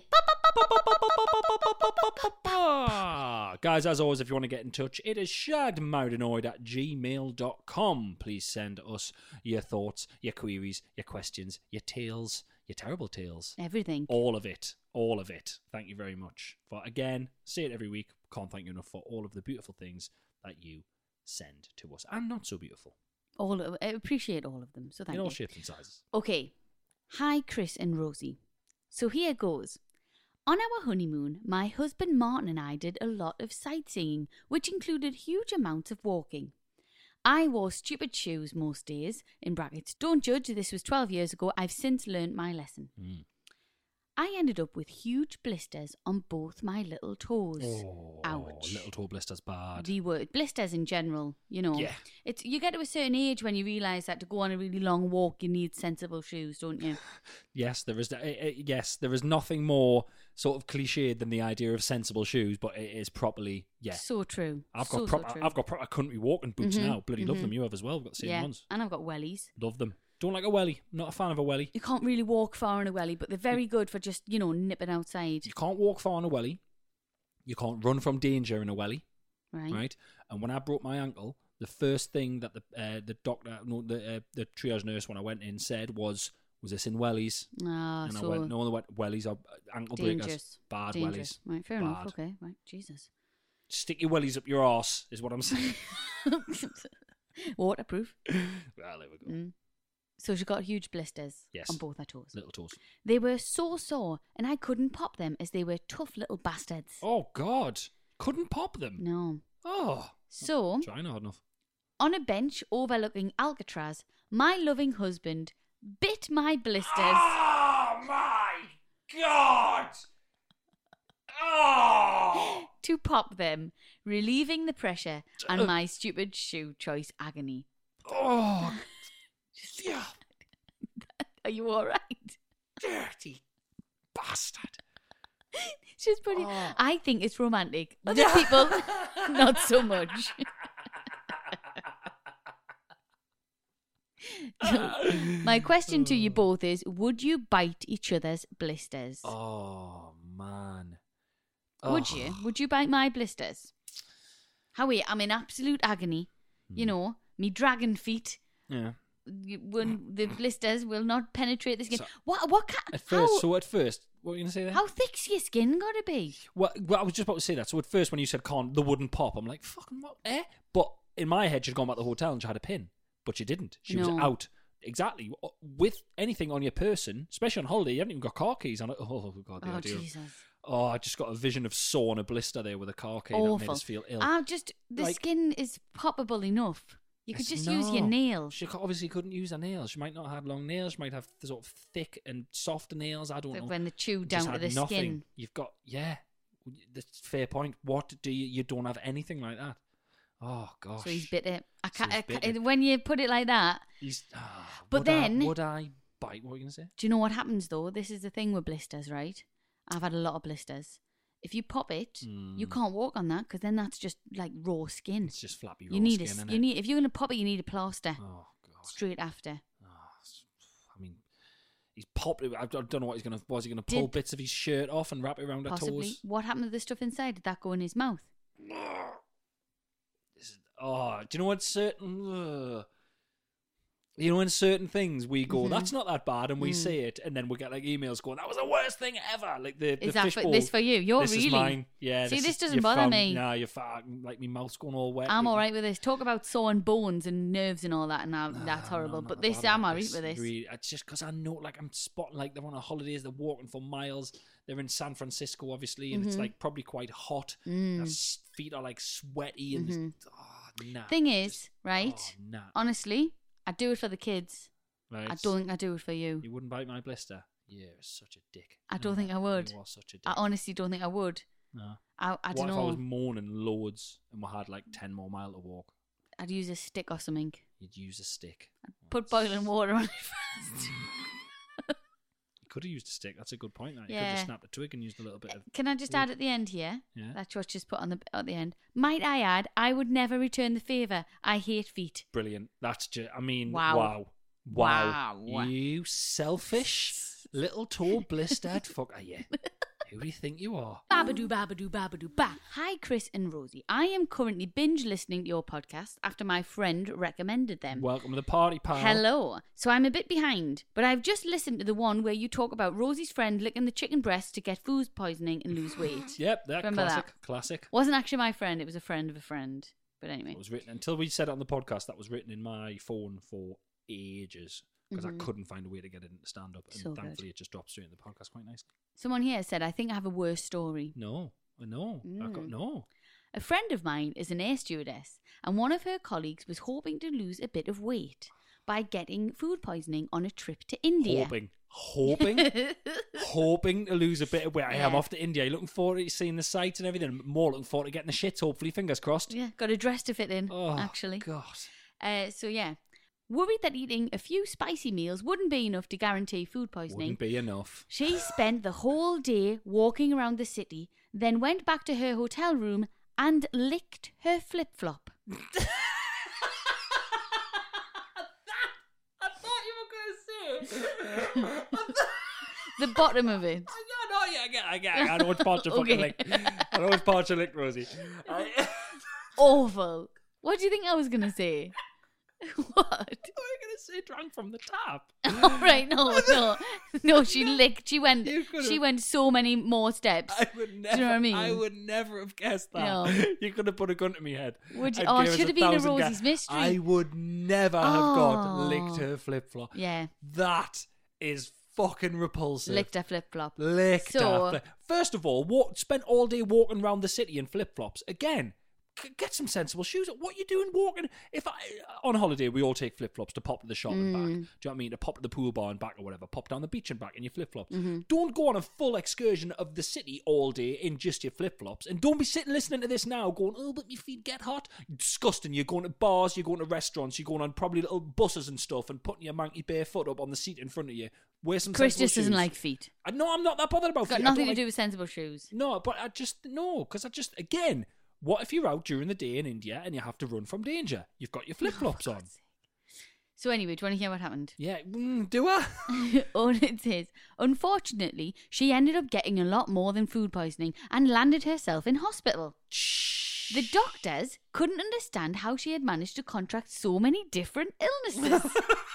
Guys, as always, if you want to get in touch, it is shaggedmarriedanoid at gmail dot com. Please send us your thoughts, your queries, your questions, your tales, your terrible tales. Everything. All of it. All of it. Thank you very much. But again, say it every week. Can't thank you enough for all of the beautiful things that you send to us. And not so beautiful. All of, I appreciate all of them. So thank in you. all shapes and sizes. Okay. Hi, Chris and Rosie. So here goes. On our honeymoon, my husband Martin and I did a lot of sightseeing, which included huge amounts of walking. I wore stupid shoes most days, in brackets. Don't judge, this was twelve years ago. I've since learned my lesson. Mm. I ended up with huge blisters on both my little toes. Oh, Ouch. little toe blisters bad. The word blisters in general, you know. Yeah. It's you get to a certain age when you realise that to go on a really long walk you need sensible shoes, don't you? Yes, there is. Uh, uh, yes, there is nothing more sort of cliched than the idea of sensible shoes, but it is properly yeah. So true. I've so, got proper. so true. I've got proper country walking boots Mhm, now. Bloody love mhm. them. You have as well. We've got the same yeah, ones. and I've got wellies. Love them. Don't like a welly. Not a fan of a welly. You can't really walk far in a welly, but they're very good for just, you know, nipping outside. You can't walk far in a welly. You can't run from danger in a welly. Right. Right. And when I broke my ankle, the first thing that the uh, the doctor, no, the uh, the triage nurse when I went in said was, "Was this in wellies?" Ah, and so I went, "No, they went, wellies are ankle breakers, dangerous. bad dangerous. wellies." Right, fair Bad. enough. Okay, right, Jesus. Stick your wellies up your arse, is what I'm saying. Waterproof. Well, there we go. Mm. So she got huge blisters Yes. on both her toes. Little toes. They were so sore, and I couldn't pop them as they were tough little bastards. Oh God! Couldn't pop them. No. Oh. So, Trying hard enough. on a bench overlooking Alcatraz, my loving husband bit my blisters. Oh my God! Oh! To pop them, relieving the pressure and my stupid shoe choice agony. Oh! Yeah. Are you all right? Dirty bastard. It's just pretty. Oh. I think it's romantic. Other people, not so much. So, my question to you both is: would you bite each other's blisters? Oh man. Would Oh. you? Would you bite my blisters? Howie, I'm in absolute agony. You know, me dragon feet. Yeah. you- When the blisters will not penetrate the skin. So- what? What? Ca- At first, how, so at first, what were you gonna say there? how thick's your skin got to be? Well, well, I was just about to say that. So at first, when you said "can't," the wooden pop, I'm like, "Fucking what?" Eh? But in my head, she'd gone back to the hotel and she had a pin, but she didn't. She was No. out. Exactly. With anything on your person, especially on holiday, you haven't even got car keys on it. Oh God, the Oh idea. of- Jesus! Oh, I just got a vision of Saw on a blister there with a car key that made Awful. us feel ill. Ah, just the Like- skin is poppable enough. You could It's- just use your no. nail. She co- obviously couldn't use her nails. She might not have had long nails. She might have the sort of thick and soft nails. I don't Like know. when they chew Just down to had the nothing. skin. You've got yeah. That's a fair point. What do you? You don't have anything like that. Oh gosh. So he's bit it. I So can't, he's I bit can't- it. when you put it like that. He's. ah, But would I- then- would I bite? What were you gonna say? Do you know what happens though? This is the thing with blisters, right? I've had a lot of blisters. If you pop it, you Mm. can't walk on that because then that's just like raw skin. It's just flappy raw you need skin, a, innit? you need if you're gonna pop it, you need a plaster Oh god. straight after. Oh, s- I mean, he's popped. I don't know what he's gonna. Was he gonna pull Did- bits of his shirt off and wrap it around her Possibly. toes? What happened to the stuff inside? Did that go in his mouth? This is- Oh, do you know what certain? Ugh. You know, in certain things we go, Mhm. that's not that bad, and we Mm. say it, and then we get like emails going, that was the worst thing ever. Like the, the Is that for, fishbowl. this for you? You're this really. is mine. Yeah. See, this is- doesn't you bother found- me. Nah, you're far, like my mouth's going all wet. I'm You- all right with this. Talk about sawing bones and nerves and all that, and now Nah, that's no, horrible. I'm not but a this, bad I'm at all right with this. Really, it's just because I know, like, I'm spotting, like, they're on a holidays, they're walking for miles. They're in San Francisco, obviously, and it's Mhm. like probably quite hot. Mm. Their s- feet are like sweaty and Mhm. oh, nah. Thing is, Just- right? oh, nah. Honestly, I do it for the kids. Right. I don't think I do it for you. You wouldn't bite my blister. You're such a dick. I don't No, think I would. You are such a dick. I honestly don't think I would. No. I, I what don't if know. I was moaning loads and we had like ten more mile to walk? I'd use a stick or something. You'd use a stick. Put boiling water on it first. Could have used a stick. That's a good point. That. You Yeah. could have just snapped a twig and used a little bit of... Can I just add at the end here? Yeah. That's what's just put on the at the end. Might I add, I would never return the favour. I hate feet. Brilliant. That's just... I mean, Wow. wow. Wow. Wow. You selfish little toe blistered fuck are you? Who do you think you are? Babadoo, babadoo, babadoo, ba. Hi, Chris and Rosie. I am currently binge listening to your podcast after my friend recommended them. Welcome to the party, pal. Hello. So I'm a bit behind, but I've just listened to the one where you talk about Rosie's friend licking the chicken breast to get food poisoning and lose weight. Yep, that Remember classic. that? Classic. Wasn't actually my friend, it was a friend of a friend. But anyway. It was written until we said it on the podcast. That was written in my phone for ages because Mhm. I couldn't find a way to get it into stand up, and So good. thankfully it just dropped straight in the podcast quite nicely. Someone here said, I think I have a worse story. No, no, I got Mm. no. A friend of mine is an air stewardess, and one of her colleagues was hoping to lose a bit of weight by getting food poisoning on a trip to India. Hoping, hoping, hoping to lose a bit of weight. I am Yeah. off to India. You're looking forward to seeing the sights and everything. I'm more looking forward to getting the shits. Hopefully, fingers crossed. Yeah, got a dress to fit in, Oh actually. God. Uh, so yeah, worried that eating a few spicy meals wouldn't be enough to guarantee food poisoning. Wouldn't be enough. She spent the whole day walking around the city, then went back to her hotel room and licked her flip-flop. I thought you were going to say. The bottom of it. I know, yeah, I get, I get, I know it's part of fucking Okay. lick. I know it's part of lick, Rosie. I, Awful. What do you think I was going to say? What? I was going to say drank from the tap. All right, no, no. No, she licked. She went You could've- She went so many more steps. I would never. Do you know what I mean? I would never have guessed that. No. You could have put a gun to me head. Would you- I'd oh, it give us should have been a thousand Rosie's guess. mystery. I would never have got Oh. licked her flip flop. Yeah, That is fucking repulsive. licked her flip-flop. Licked So- her flip. First of all, walk, spent all day walking around the city in flip flops. Again, g- get some sensible shoes. What you doing walking? If I on holiday, we all take flip flops to pop to the shop and back. Do you know what I mean? To pop to the pool bar and back or whatever. Pop down the beach and back in your flip flops. Don't go on a full excursion of the city all day in just your flip flops. And don't be sitting listening to this now, going, "Oh, but my feet get hot." Disgusting. You're going to bars. You're going to restaurants. You're going on probably little buses and stuff, and putting your manky bare foot up on the seat in front of you. Wear some. Chris sensible just doesn't shoes. like feet. I know I'm not that bothered about It's got feet. I nothing don't to like- do with sensible shoes. No, but I just no, because I just again, what if you're out during the day in India and you have to run from danger? You've got your flip flops on. So anyway, do you want to hear what happened? Yeah, mm, do I? All it says, unfortunately, she ended up getting a lot more than food poisoning and landed herself in hospital. The doctors couldn't understand how she had managed to contract so many different illnesses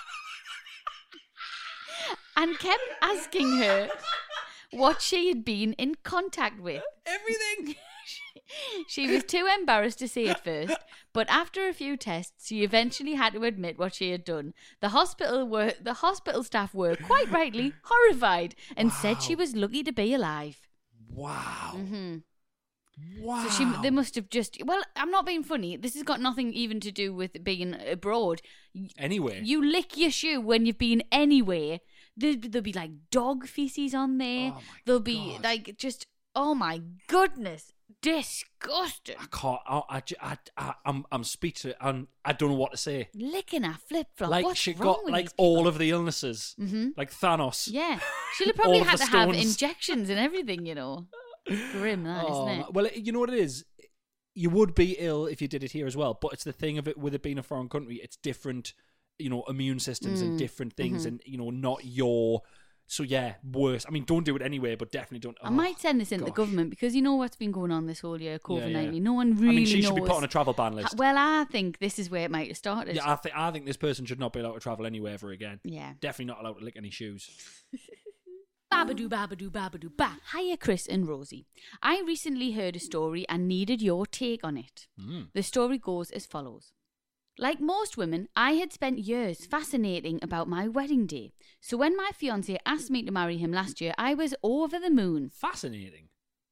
and kept asking her what she had been in contact with. Everything. She was too embarrassed to say it first, but after a few tests, she eventually had to admit what she had done. The hospital were the hospital staff were quite rightly horrified and said she was lucky to be alive. Wow. hmm Wow. So she, they must have just. Well, I'm not being funny. This has got nothing even to do with being abroad. Y- Anyway. You lick your shoe when you've been anywhere. There, there'll be like dog feces on there. Oh my there'll be God. like just. Oh my goodness, disgusting. I can't. I, I, ju- I, I, I'm, I'm speechless. I'm, I don't know what to say. Licking a flip flop. Like What's she wrong got with like these people? all of the illnesses, Mhm. like Thanos. Yeah, she'll have probably All of had the to have stones. injections and everything. You know, grim that, Oh, isn't it? well, you know what it is. You would be ill if you did it here as well, but it's the thing of it with it being a foreign country. It's different, you know, immune systems and Mm. different things, Mhm. and you know, not your. So yeah, worse. I mean, don't do it anyway, but definitely don't. I oh, might send this into the gosh. government because you know what's been going on this whole year, COVID Yeah, yeah. nineteen. No one really I mean, she knows. should be put on a travel ban list. Ha- Well, I think this is where it might have started. Yeah, I think I think this person should not be allowed to travel anywhere ever again. Yeah. Definitely not allowed to lick any shoes. Babadoo, babadoo, babadoo, ba. Hiya, Chris and Rosie. I recently heard a story and needed your take on it. Mm. The story goes as follows. Like most women, I had spent years fascinating about my wedding day. So when my fiancé asked me to marry him last year, I was over the moon. Fascinating.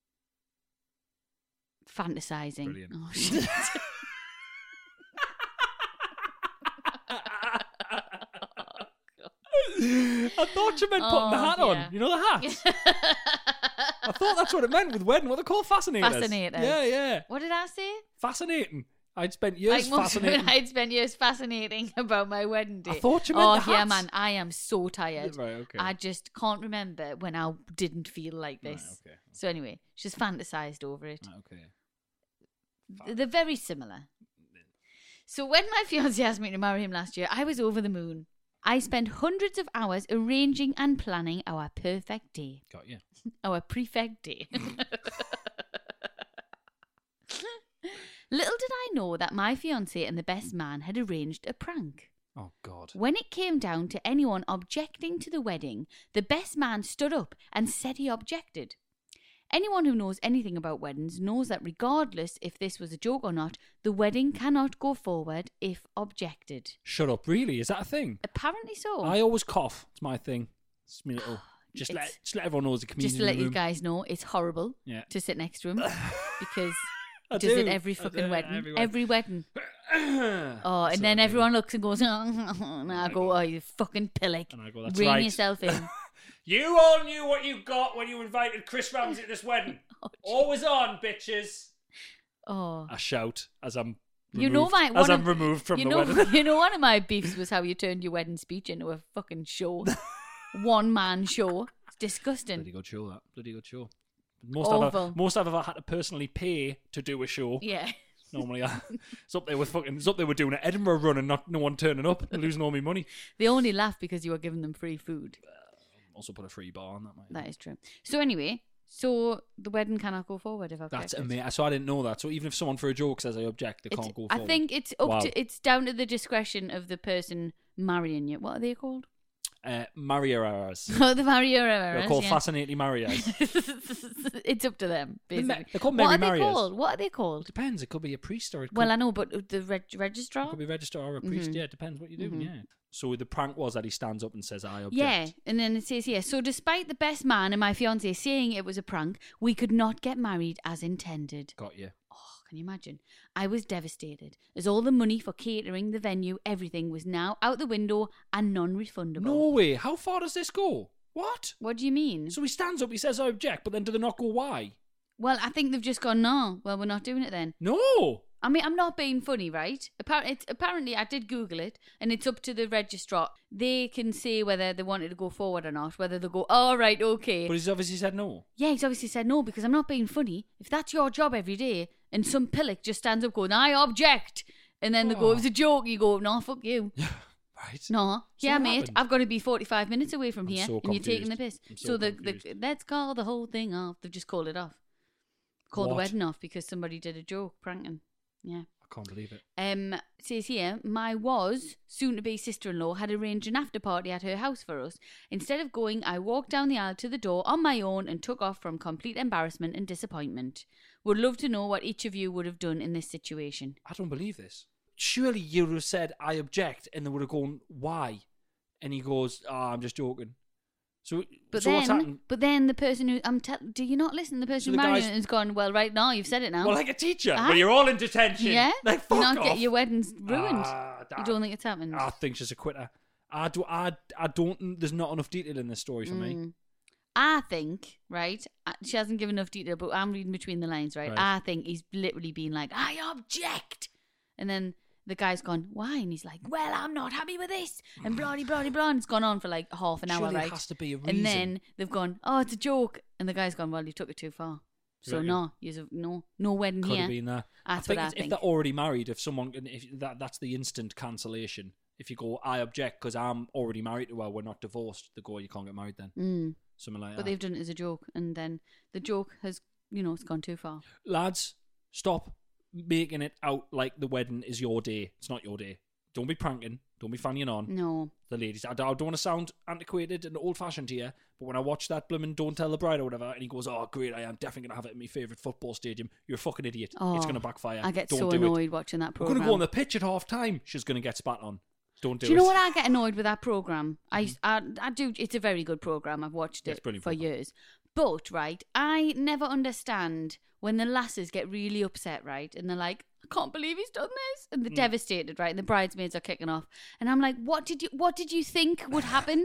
Fantasizing. Brilliant. Oh, shit. I thought you meant putting the Oh, hat yeah. on. You know the hat? I thought that's what it meant with wedding. What they call fascinators. Fascinators. Yeah, yeah. What did I say? Fascinating. I'd spent years Like most fascinating. women, I'd spent years fascinating about my wedding day. I thought you meant Oh, the yeah, hats. man. I am so tired. Right, okay. I just can't remember when I didn't feel like this. Right, okay. So anyway, she's fantasized over it. Right, okay. They're very similar. So when my fiance asked me to marry him last year, I was over the moon. I spent hundreds of hours arranging and planning our perfect day. Got you. Our prefect day. Little did I know that my fiance and the best man had arranged a prank. Oh, God. When it came down to anyone objecting to the wedding, the best man stood up and said he objected. Anyone who knows anything about weddings knows that regardless if this was a joke or not, the wedding cannot go forward if objected. Shut up. Really? Is that a thing? Apparently so. I always cough. It's my thing. It's me little. Just let It's- just let everyone know there's a comedian Just to let in the you room. guys know, it's horrible Yeah. to sit next to him because I he does it do. every I do fucking it wedding. every Every, wedding. wedding. Oh, and So then I do. everyone looks and goes, and I go, oh, you fucking pillock. And I go, that's Rein right. yourself in. You all knew what you got when you invited Chris Ramsey to this wedding. Always on, bitches. Oh. I shout as I'm removed, You know my as one I'm of- removed from you the know, wedding. You know, one of my beefs was how you turned your wedding speech into a fucking show, one man show. It's disgusting. Bloody good show, that. Bloody good show. Most I've, ever, Awful. most I've ever had to personally pay to do a show. Yeah. Normally, I, it's up there with fucking. It's up there with doing an Edinburgh run and not no one turning up and losing all my money. They only laugh because you were giving them free food. Also, put a free bar on that. Might That is true. So anyway, so the wedding cannot go forward if I That's objected. amazing. So I didn't know that. So even if someone for a joke says I object, they It's- can't go I forward. think it's up Wow. to it's down to the discretion of the person marrying you. What are they called? Uh, Mariaras. Oh, the Mario They're called yeah. Fascinating Marias. It's up to them, They're basically. ma- they're called what Mary are they Marias. called? What are they called? Depends. It could be a priest or it could, Well, I know, but the reg- registrar? it could be a registrar or a priest. Mhm. Yeah, it depends what you're doing. Mhm. Yeah. So the prank was that he stands up and says, "I object." Yeah, and then it says here, so despite the best man and my fiance saying it was a prank, we could not get married as intended. Got you. Oh, can you imagine? I was devastated, as all the money for catering, the venue, everything was now out the window and non-refundable. No way. How far does this go? What? What do you mean? So he stands up, he says, "I object," but then do they not go, "Why?" Well, I think they've just gone, no, well, we're not doing it then. No. I mean, I'm not being funny, right? Apparently, it's, apparently, I did Google it, and it's up to the registrar. They can say whether they wanted to go forward or not, whether they go, all right, okay. But he's obviously said no. Yeah, he's obviously said no, because I'm not being funny. If that's your job every day, and some pillock just stands up going, I object, and then they go, Oh. it was a joke, you go, no, fuck you. Right. No, So yeah, what mate, happened? I've got to be forty-five minutes away from I'm here, so and you're taking the piss. confused. I'm so the, the confused. let's call the whole thing off. They've just called it off. Called the What? wedding off because somebody did a joke pranking. Yeah. I can't believe it. Um, it says here, my was soon to be sister in law had arranged an after party at her house for us. Instead of going, I walked down the aisle to the door on my own and took off from complete embarrassment and disappointment. Would love to know what each of you would have done in this situation. I don't believe this. Surely you would have said, "I object," and they would have gone, "Why?" And he goes, "Oh, I'm just joking." So, But so what's then, happened? but then the person who I'm tell, do you not listen? The person So who the married guys- you has gone. Well, right now you've said it now. Well, like a teacher, Ah. where you're all in detention. yeah, Like, you fuck not off. get your wedding's ruined. Ah, you that- don't think it's happened? I think she's a quitter. I do. I. I don't. There's not enough detail in this story for me. Mm. I think, right, uh, she hasn't given enough detail, but I'm reading between the lines, right? Right. I think he's literally been like, I object. And then the guy's gone, why? And he's like, well, I'm not happy with this. And blah, blah, blah, blah. And it's gone on for like half an hour, Surely there right? has to be a reason. And then they've gone, oh, it's a joke. And the guy's gone, well, you took it too far. So Reckon? no, you're, no, no wedding Could here. have been that. That's I think what I it's- think. if they're already married, if someone, can- if that that's the instant cancellation. If you go, "I object" because I'm already married to her, we're not divorced. They go, "You can't get married then." Mm. Something like But that. they've done it as a joke. And then the joke has, you know, it's gone too far. Lads, stop making it out like the wedding is your day. It's not your day. Don't be pranking. Don't be fanning on. No. The ladies. I, I don't want to sound antiquated and old-fashioned here, but when I watch that blooming Don't Tell the Bride or whatever, and he goes, "Oh, great, I am definitely going to have it in my favourite football stadium," you're a fucking idiot. Oh, it's going to backfire. I get Don't so do annoyed it. watching that We're program. going to go on the pitch at half-time. She's going to get spat on. Don't do, Do you it. know what I get annoyed with that program? I, I I do. It's a very good program. I've watched Yeah, it's it a brilliant for programme. years. But right, I never understand when the lasses get really upset, right, and they're like, "I can't believe he's done this," and they're Mm. devastated, right, and the bridesmaids are kicking off, and I'm like, "What did you What did you think would happen?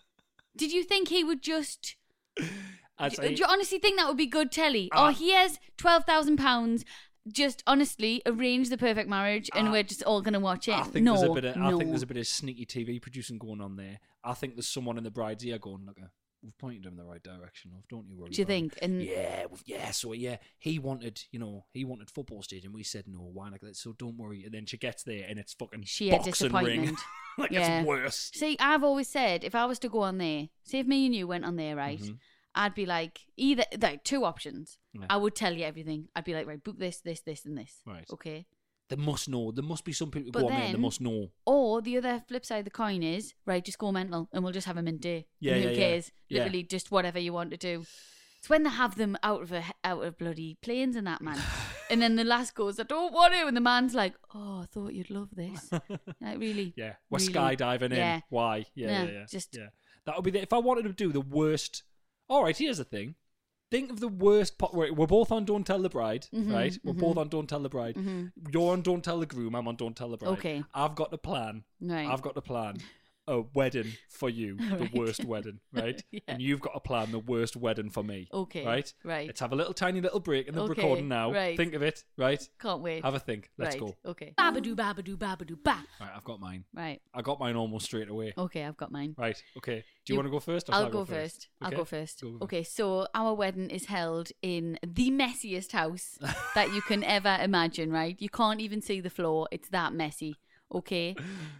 Did you think he would just?" I'd Do, say- do you honestly think that would be good telly? Uh, oh, he has twelve thousand pounds. just honestly arrange the perfect marriage and Uh, we're just all going to watch it. I think no, there's a bit of, no. I think there's a bit of sneaky T V producing going on there. I think there's someone in the bride's ear going, look, we've pointed him in the right direction. Love. Don't you worry. Do you about it." think? And Yeah, we've- yeah. So yeah, he wanted, you know, he wanted football stadium. We said no. Why like that? So don't worry. And then she gets there, and it's fucking sheer boxing ring. disappointment. like Yeah. it's worse. See, I've always said if I was to go on there, say if me and you went on there, right? Mhm. I'd be like either like two options. Yeah. I would tell you everything. I'd be like, right, book this, this, this, and this. Right. Okay. They must know. There must be some people who But go on there. and They then- must know. Or the other flip side of the coin is, right, just go mental and we'll just have a mint day. Yeah, and who yeah, yeah. cares? Yeah. Literally just whatever you want to do. It's when they have them out of a, out of bloody planes and that, man. And then the last goes, I don't want to. And the man's like, oh, I thought you'd love this. Like, really? Yeah, we're really? skydiving in. Yeah. Why? Yeah, Yeah, yeah, yeah. just- yeah. That would be the, if I wanted to do the worst. All right, here's the thing. Think of the worst. Po- we're we're both on Don't Tell the Bride, Mhm, right? We're mhm. both on Don't Tell the Bride. Mhm. You're on Don't Tell the Groom. I'm on Don't Tell the Bride. Okay. I've got the plan. Right. I've got the plan. A wedding for you, the Right. worst wedding, right? Yeah. And you've got a plan, the worst wedding for me. Okay, Right? right. Let's have a little tiny little break in the Okay, recording now. right. Think of it, right? Can't wait. Have a think. Let's right. go. Okay. Babadoo, babadoo, babadoo, ba. Right, I've got mine. Right. I got mine almost straight away. Okay, I've got mine. Right, okay. Do you, You- want to go first? Or shall I'll I go first. I'll Okay? go first. Go first. Okay, so our wedding is held in the messiest house that you can ever imagine, right? You can't even see the floor. It's that messy. Okay.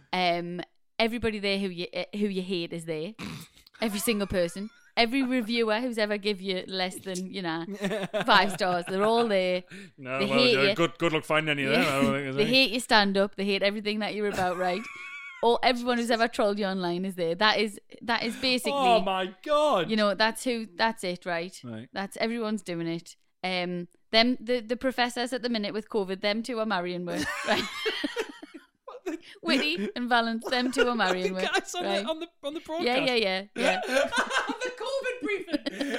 Um everybody there who you uh, who you hate is there. Every single person. Every reviewer who's ever give you less than, you know, five stars, they're all there. No, They well, hate yeah, you. good, good luck finding any of them. I don't think there's They any. hate your stand up. They hate everything that you're about, right? Or everyone who's ever trolled you online is there. That is that is basically Oh my god! you know, that's who that's it, right? Right. That's everyone's doing it. Um them the, the professors at the minute with COVID, them two are marrying with, right? Whitty and Valence, them two are marrying the with. guys on, right? the, on the on the broadcast. Yeah, yeah, yeah, yeah. the COVID briefing.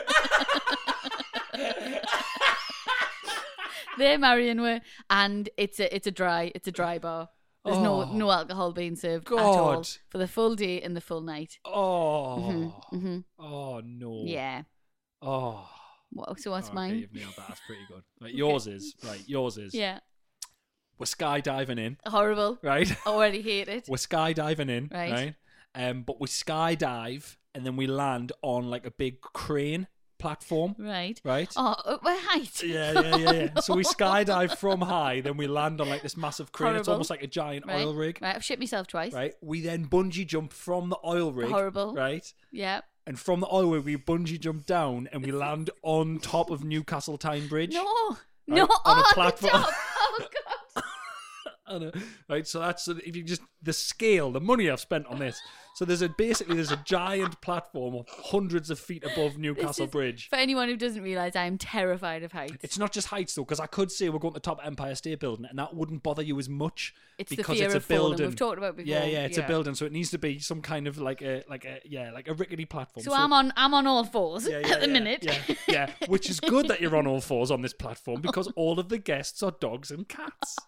They're marrying with, and it's a it's a dry it's a dry bar. There's Oh. no no alcohol being served at all God. for the full day and the full night. Oh. Mhm, mhm. Oh no. Yeah. Oh. What, so what's Okay, mine? you've nailed that. That's pretty good. Right, yours is right. Yours is. Yeah. We're skydiving in. Horrible. Right. Already hate it. We're skydiving in. Right. Right. Um, but we skydive and then we land on like a big crane platform. Right. Right. Oh, uh, what height? Yeah, yeah, yeah, yeah. So we skydive from high, then we land on like this massive crane. It's Horrible. almost like a giant Right. oil rig. Right. I've shit myself twice. Right. We then bungee jump from the oil rig. Horrible. Right. Yeah. And from the oil rig, we bungee jump down and we land on top of Newcastle Tyne Bridge. No. Right, No. on a Oh, the platform. top. Oh God. I know. Right, so that's if you just the scale, the money I've spent on this. So there's a basically there's a giant platform hundreds of feet above This Newcastle is- Bridge. For anyone who doesn't realise, I am terrified of heights. It's not just heights though, because I could say we're going to the top of Empire State Building, and that wouldn't bother you as much. It's the because fear it's a of falling. building. We've talked about it before. Yeah, yeah, it's Yeah. a building, so it needs to be some kind of like a like a yeah like a rickety platform. So, I'm on I'm on all fours Yeah, yeah, at the yeah, minute. Yeah, yeah, which is good that you're on all fours on this platform because all of the guests are dogs and cats.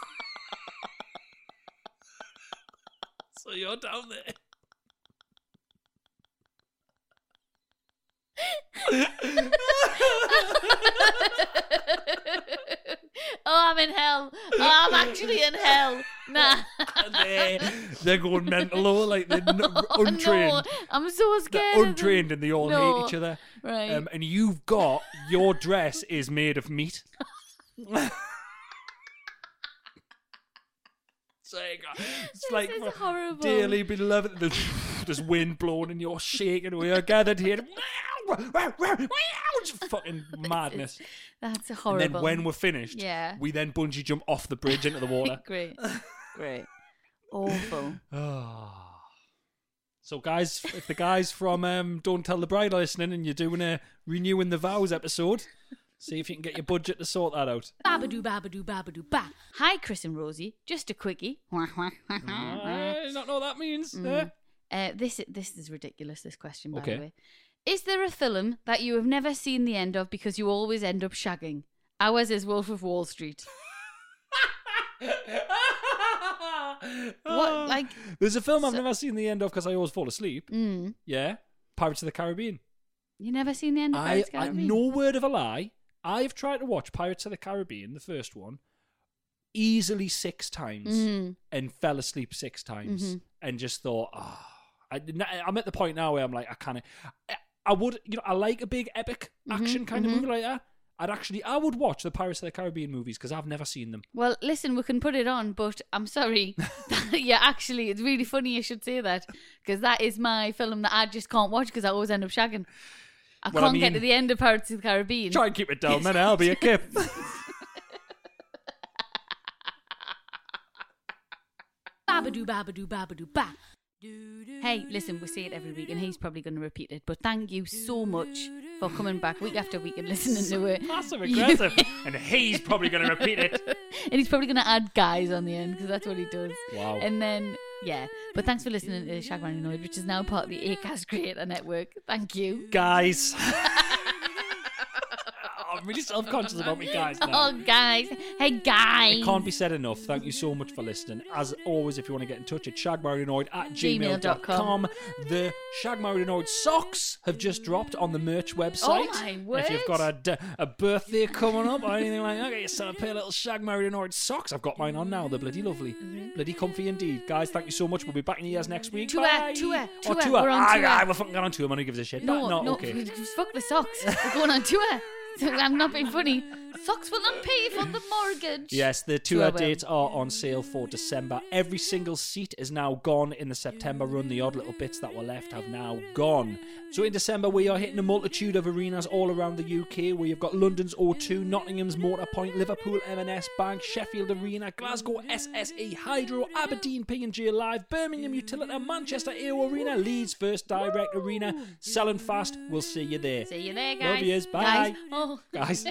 So you're down there. Oh, I'm in hell. Oh, I'm actually in hell. Nah. And they, they're going mental, though, like they're n- Oh, untrained. no. I'm so scared. They're of them. untrained and they all No. hate each other. Right. Um, and you've got your dress is made of meat. So you got- it's This like is for horrible. dearly beloved. There's, there's wind blowing and you're shaking. We are gathered here. Just fucking madness. That's And horrible. then when we're finished, Yeah. we then bungee jump off the bridge into the water. Great. Great. Awful. Ah. So, guys, if the guys from um, Don't Tell the Bride are listening and you're doing a Renewing the Vows episode, see if you can get your budget to sort that out. Babadoo, babadoo, babadoo, ba. Hi, Chris and Rosie. Just a quickie. I not know what that means. Mm. eh? Uh, this this is ridiculous. This question, by Okay. the way. Is there a film that you have never seen the end of because you always end up shagging? Ours is Wolf of Wall Street. What, like- There's a film I've So- never seen the end of because I always fall asleep. Mm. Yeah. Pirates of the Caribbean. You never seen the end of I, Pirates of the I Caribbean? no word of a lie. I've tried to watch Pirates of the Caribbean, the first one, easily six times Mhm. and fell asleep six times Mhm. and just thought, ah, I, I'm at the point now where I'm like, I can't. I, I would, you know, I like a big epic action kind of movie like that. I'd actually, I would watch the Pirates of the Caribbean movies because I've never seen them. Well, listen, we can put it on, but I'm sorry. Yeah, actually, it's really funny you should say that because that is my film that I just can't watch because I always end up shagging. I Well, I can't get mean- to the end of Pirates of the Caribbean. Try and keep it down, man. I'll be a kip. Babadoo, babadoo, babadoo, ba. Hey, listen, we say it every week, and he's probably going to repeat it. But thank you so much for coming back week after week and listening to it. Passive aggressive. And he's probably going to repeat it. And he's probably going to add guys on the end because that's what he does. Wow. And then, yeah. But thanks for listening to Shag Man Annoyed, which is now part of the Acast Creator Network. Thank you. Guys. I'm really self-conscious about me guys now. Oh, guys. Hey, guys. It can't be said enough. Thank you so much for listening. As always, if you want to get in touch, it's shagmarriedanoid at gmail dot com. The Shag Married Annoyed socks have just dropped on the merch website. Oh, my word. If you've got a, d- a birthday coming up or anything like that, get yourself a pair of little Shag Married Annoyed socks. I've got mine on now. They're bloody lovely. Mm-hmm. Bloody comfy indeed. Guys, thank you so much. We'll be back in your ears next week. Tour, Bye. tour, Oh, tour. tour. We're on Ah, tour. ah, we're fucking going on tour. Man, who gives a shit? No, no, no, okay. fuck the socks. We're going on tour. I'm not being funny. Socks will not pay for the mortgage. Yes, the tour Tour will. dates are on sale for December. Every single seat is now gone in the September run. The odd little bits that were left have now gone. So in December, we are hitting a multitude of arenas all around the U K. We have got London's O two, Nottingham's Motorpoint, Liverpool M and S Bank, Sheffield Arena, Glasgow S S E Hydro, Aberdeen P and G Live, Birmingham Utilita, Manchester A O Arena, Leeds First Direct Arena. Selling fast. We'll see you there. See you there, guys. Love yous. Bye. Guys. Oh. Guys.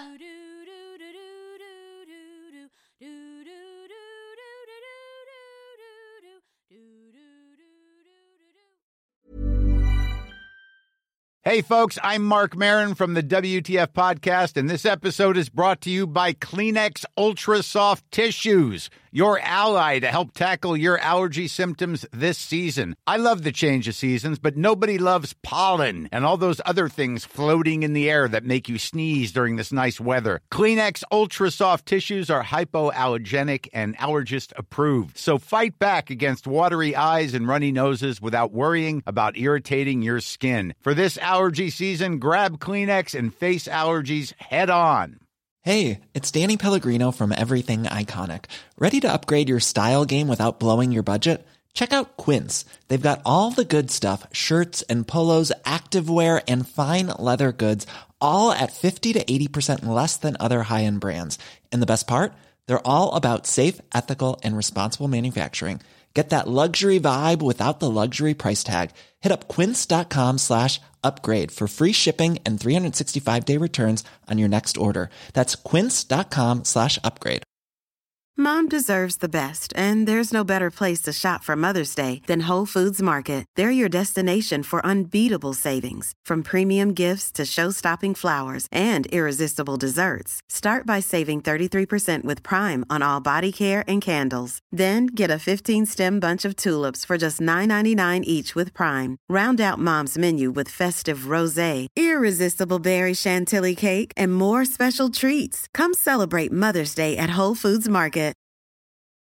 Hey, folks, I'm Mark Maron from the W T F Podcast, and this episode is brought to you by Kleenex Ultra Soft Tissues, your ally to help tackle your allergy symptoms this season. I love the change of seasons, but nobody loves pollen and all those other things floating in the air that make you sneeze during this nice weather. Kleenex Ultra Soft Tissues are hypoallergenic and allergist approved, so fight back against watery eyes and runny noses without worrying about irritating your skin. For this allergy season, grab Kleenex and face allergies head on. Hey, it's Danny Pellegrino from Everything Iconic. Ready to upgrade your style game without blowing your budget? Check out Quince. They've got all the good stuff, shirts and polos, activewear, and fine leather goods, all at fifty to eighty percent less than other high-end brands. And the best part? They're all about safe, ethical, and responsible manufacturing. Get that luxury vibe without the luxury price tag. Hit up quince.com slash upgrade for free shipping and three sixty-five day returns on your next order. That's quince.com slash upgrade. Mom deserves the best, and there's no better place to shop for Mother's Day than Whole Foods Market. They're your destination for unbeatable savings, from premium gifts to show-stopping flowers and irresistible desserts. Start by saving thirty-three percent with Prime on all body care and candles. Then get a fifteen-stem bunch of tulips for just nine ninety-nine each with Prime. Round out Mom's menu with festive rosé, irresistible berry chantilly cake, and more special treats. Come celebrate Mother's Day at Whole Foods Market.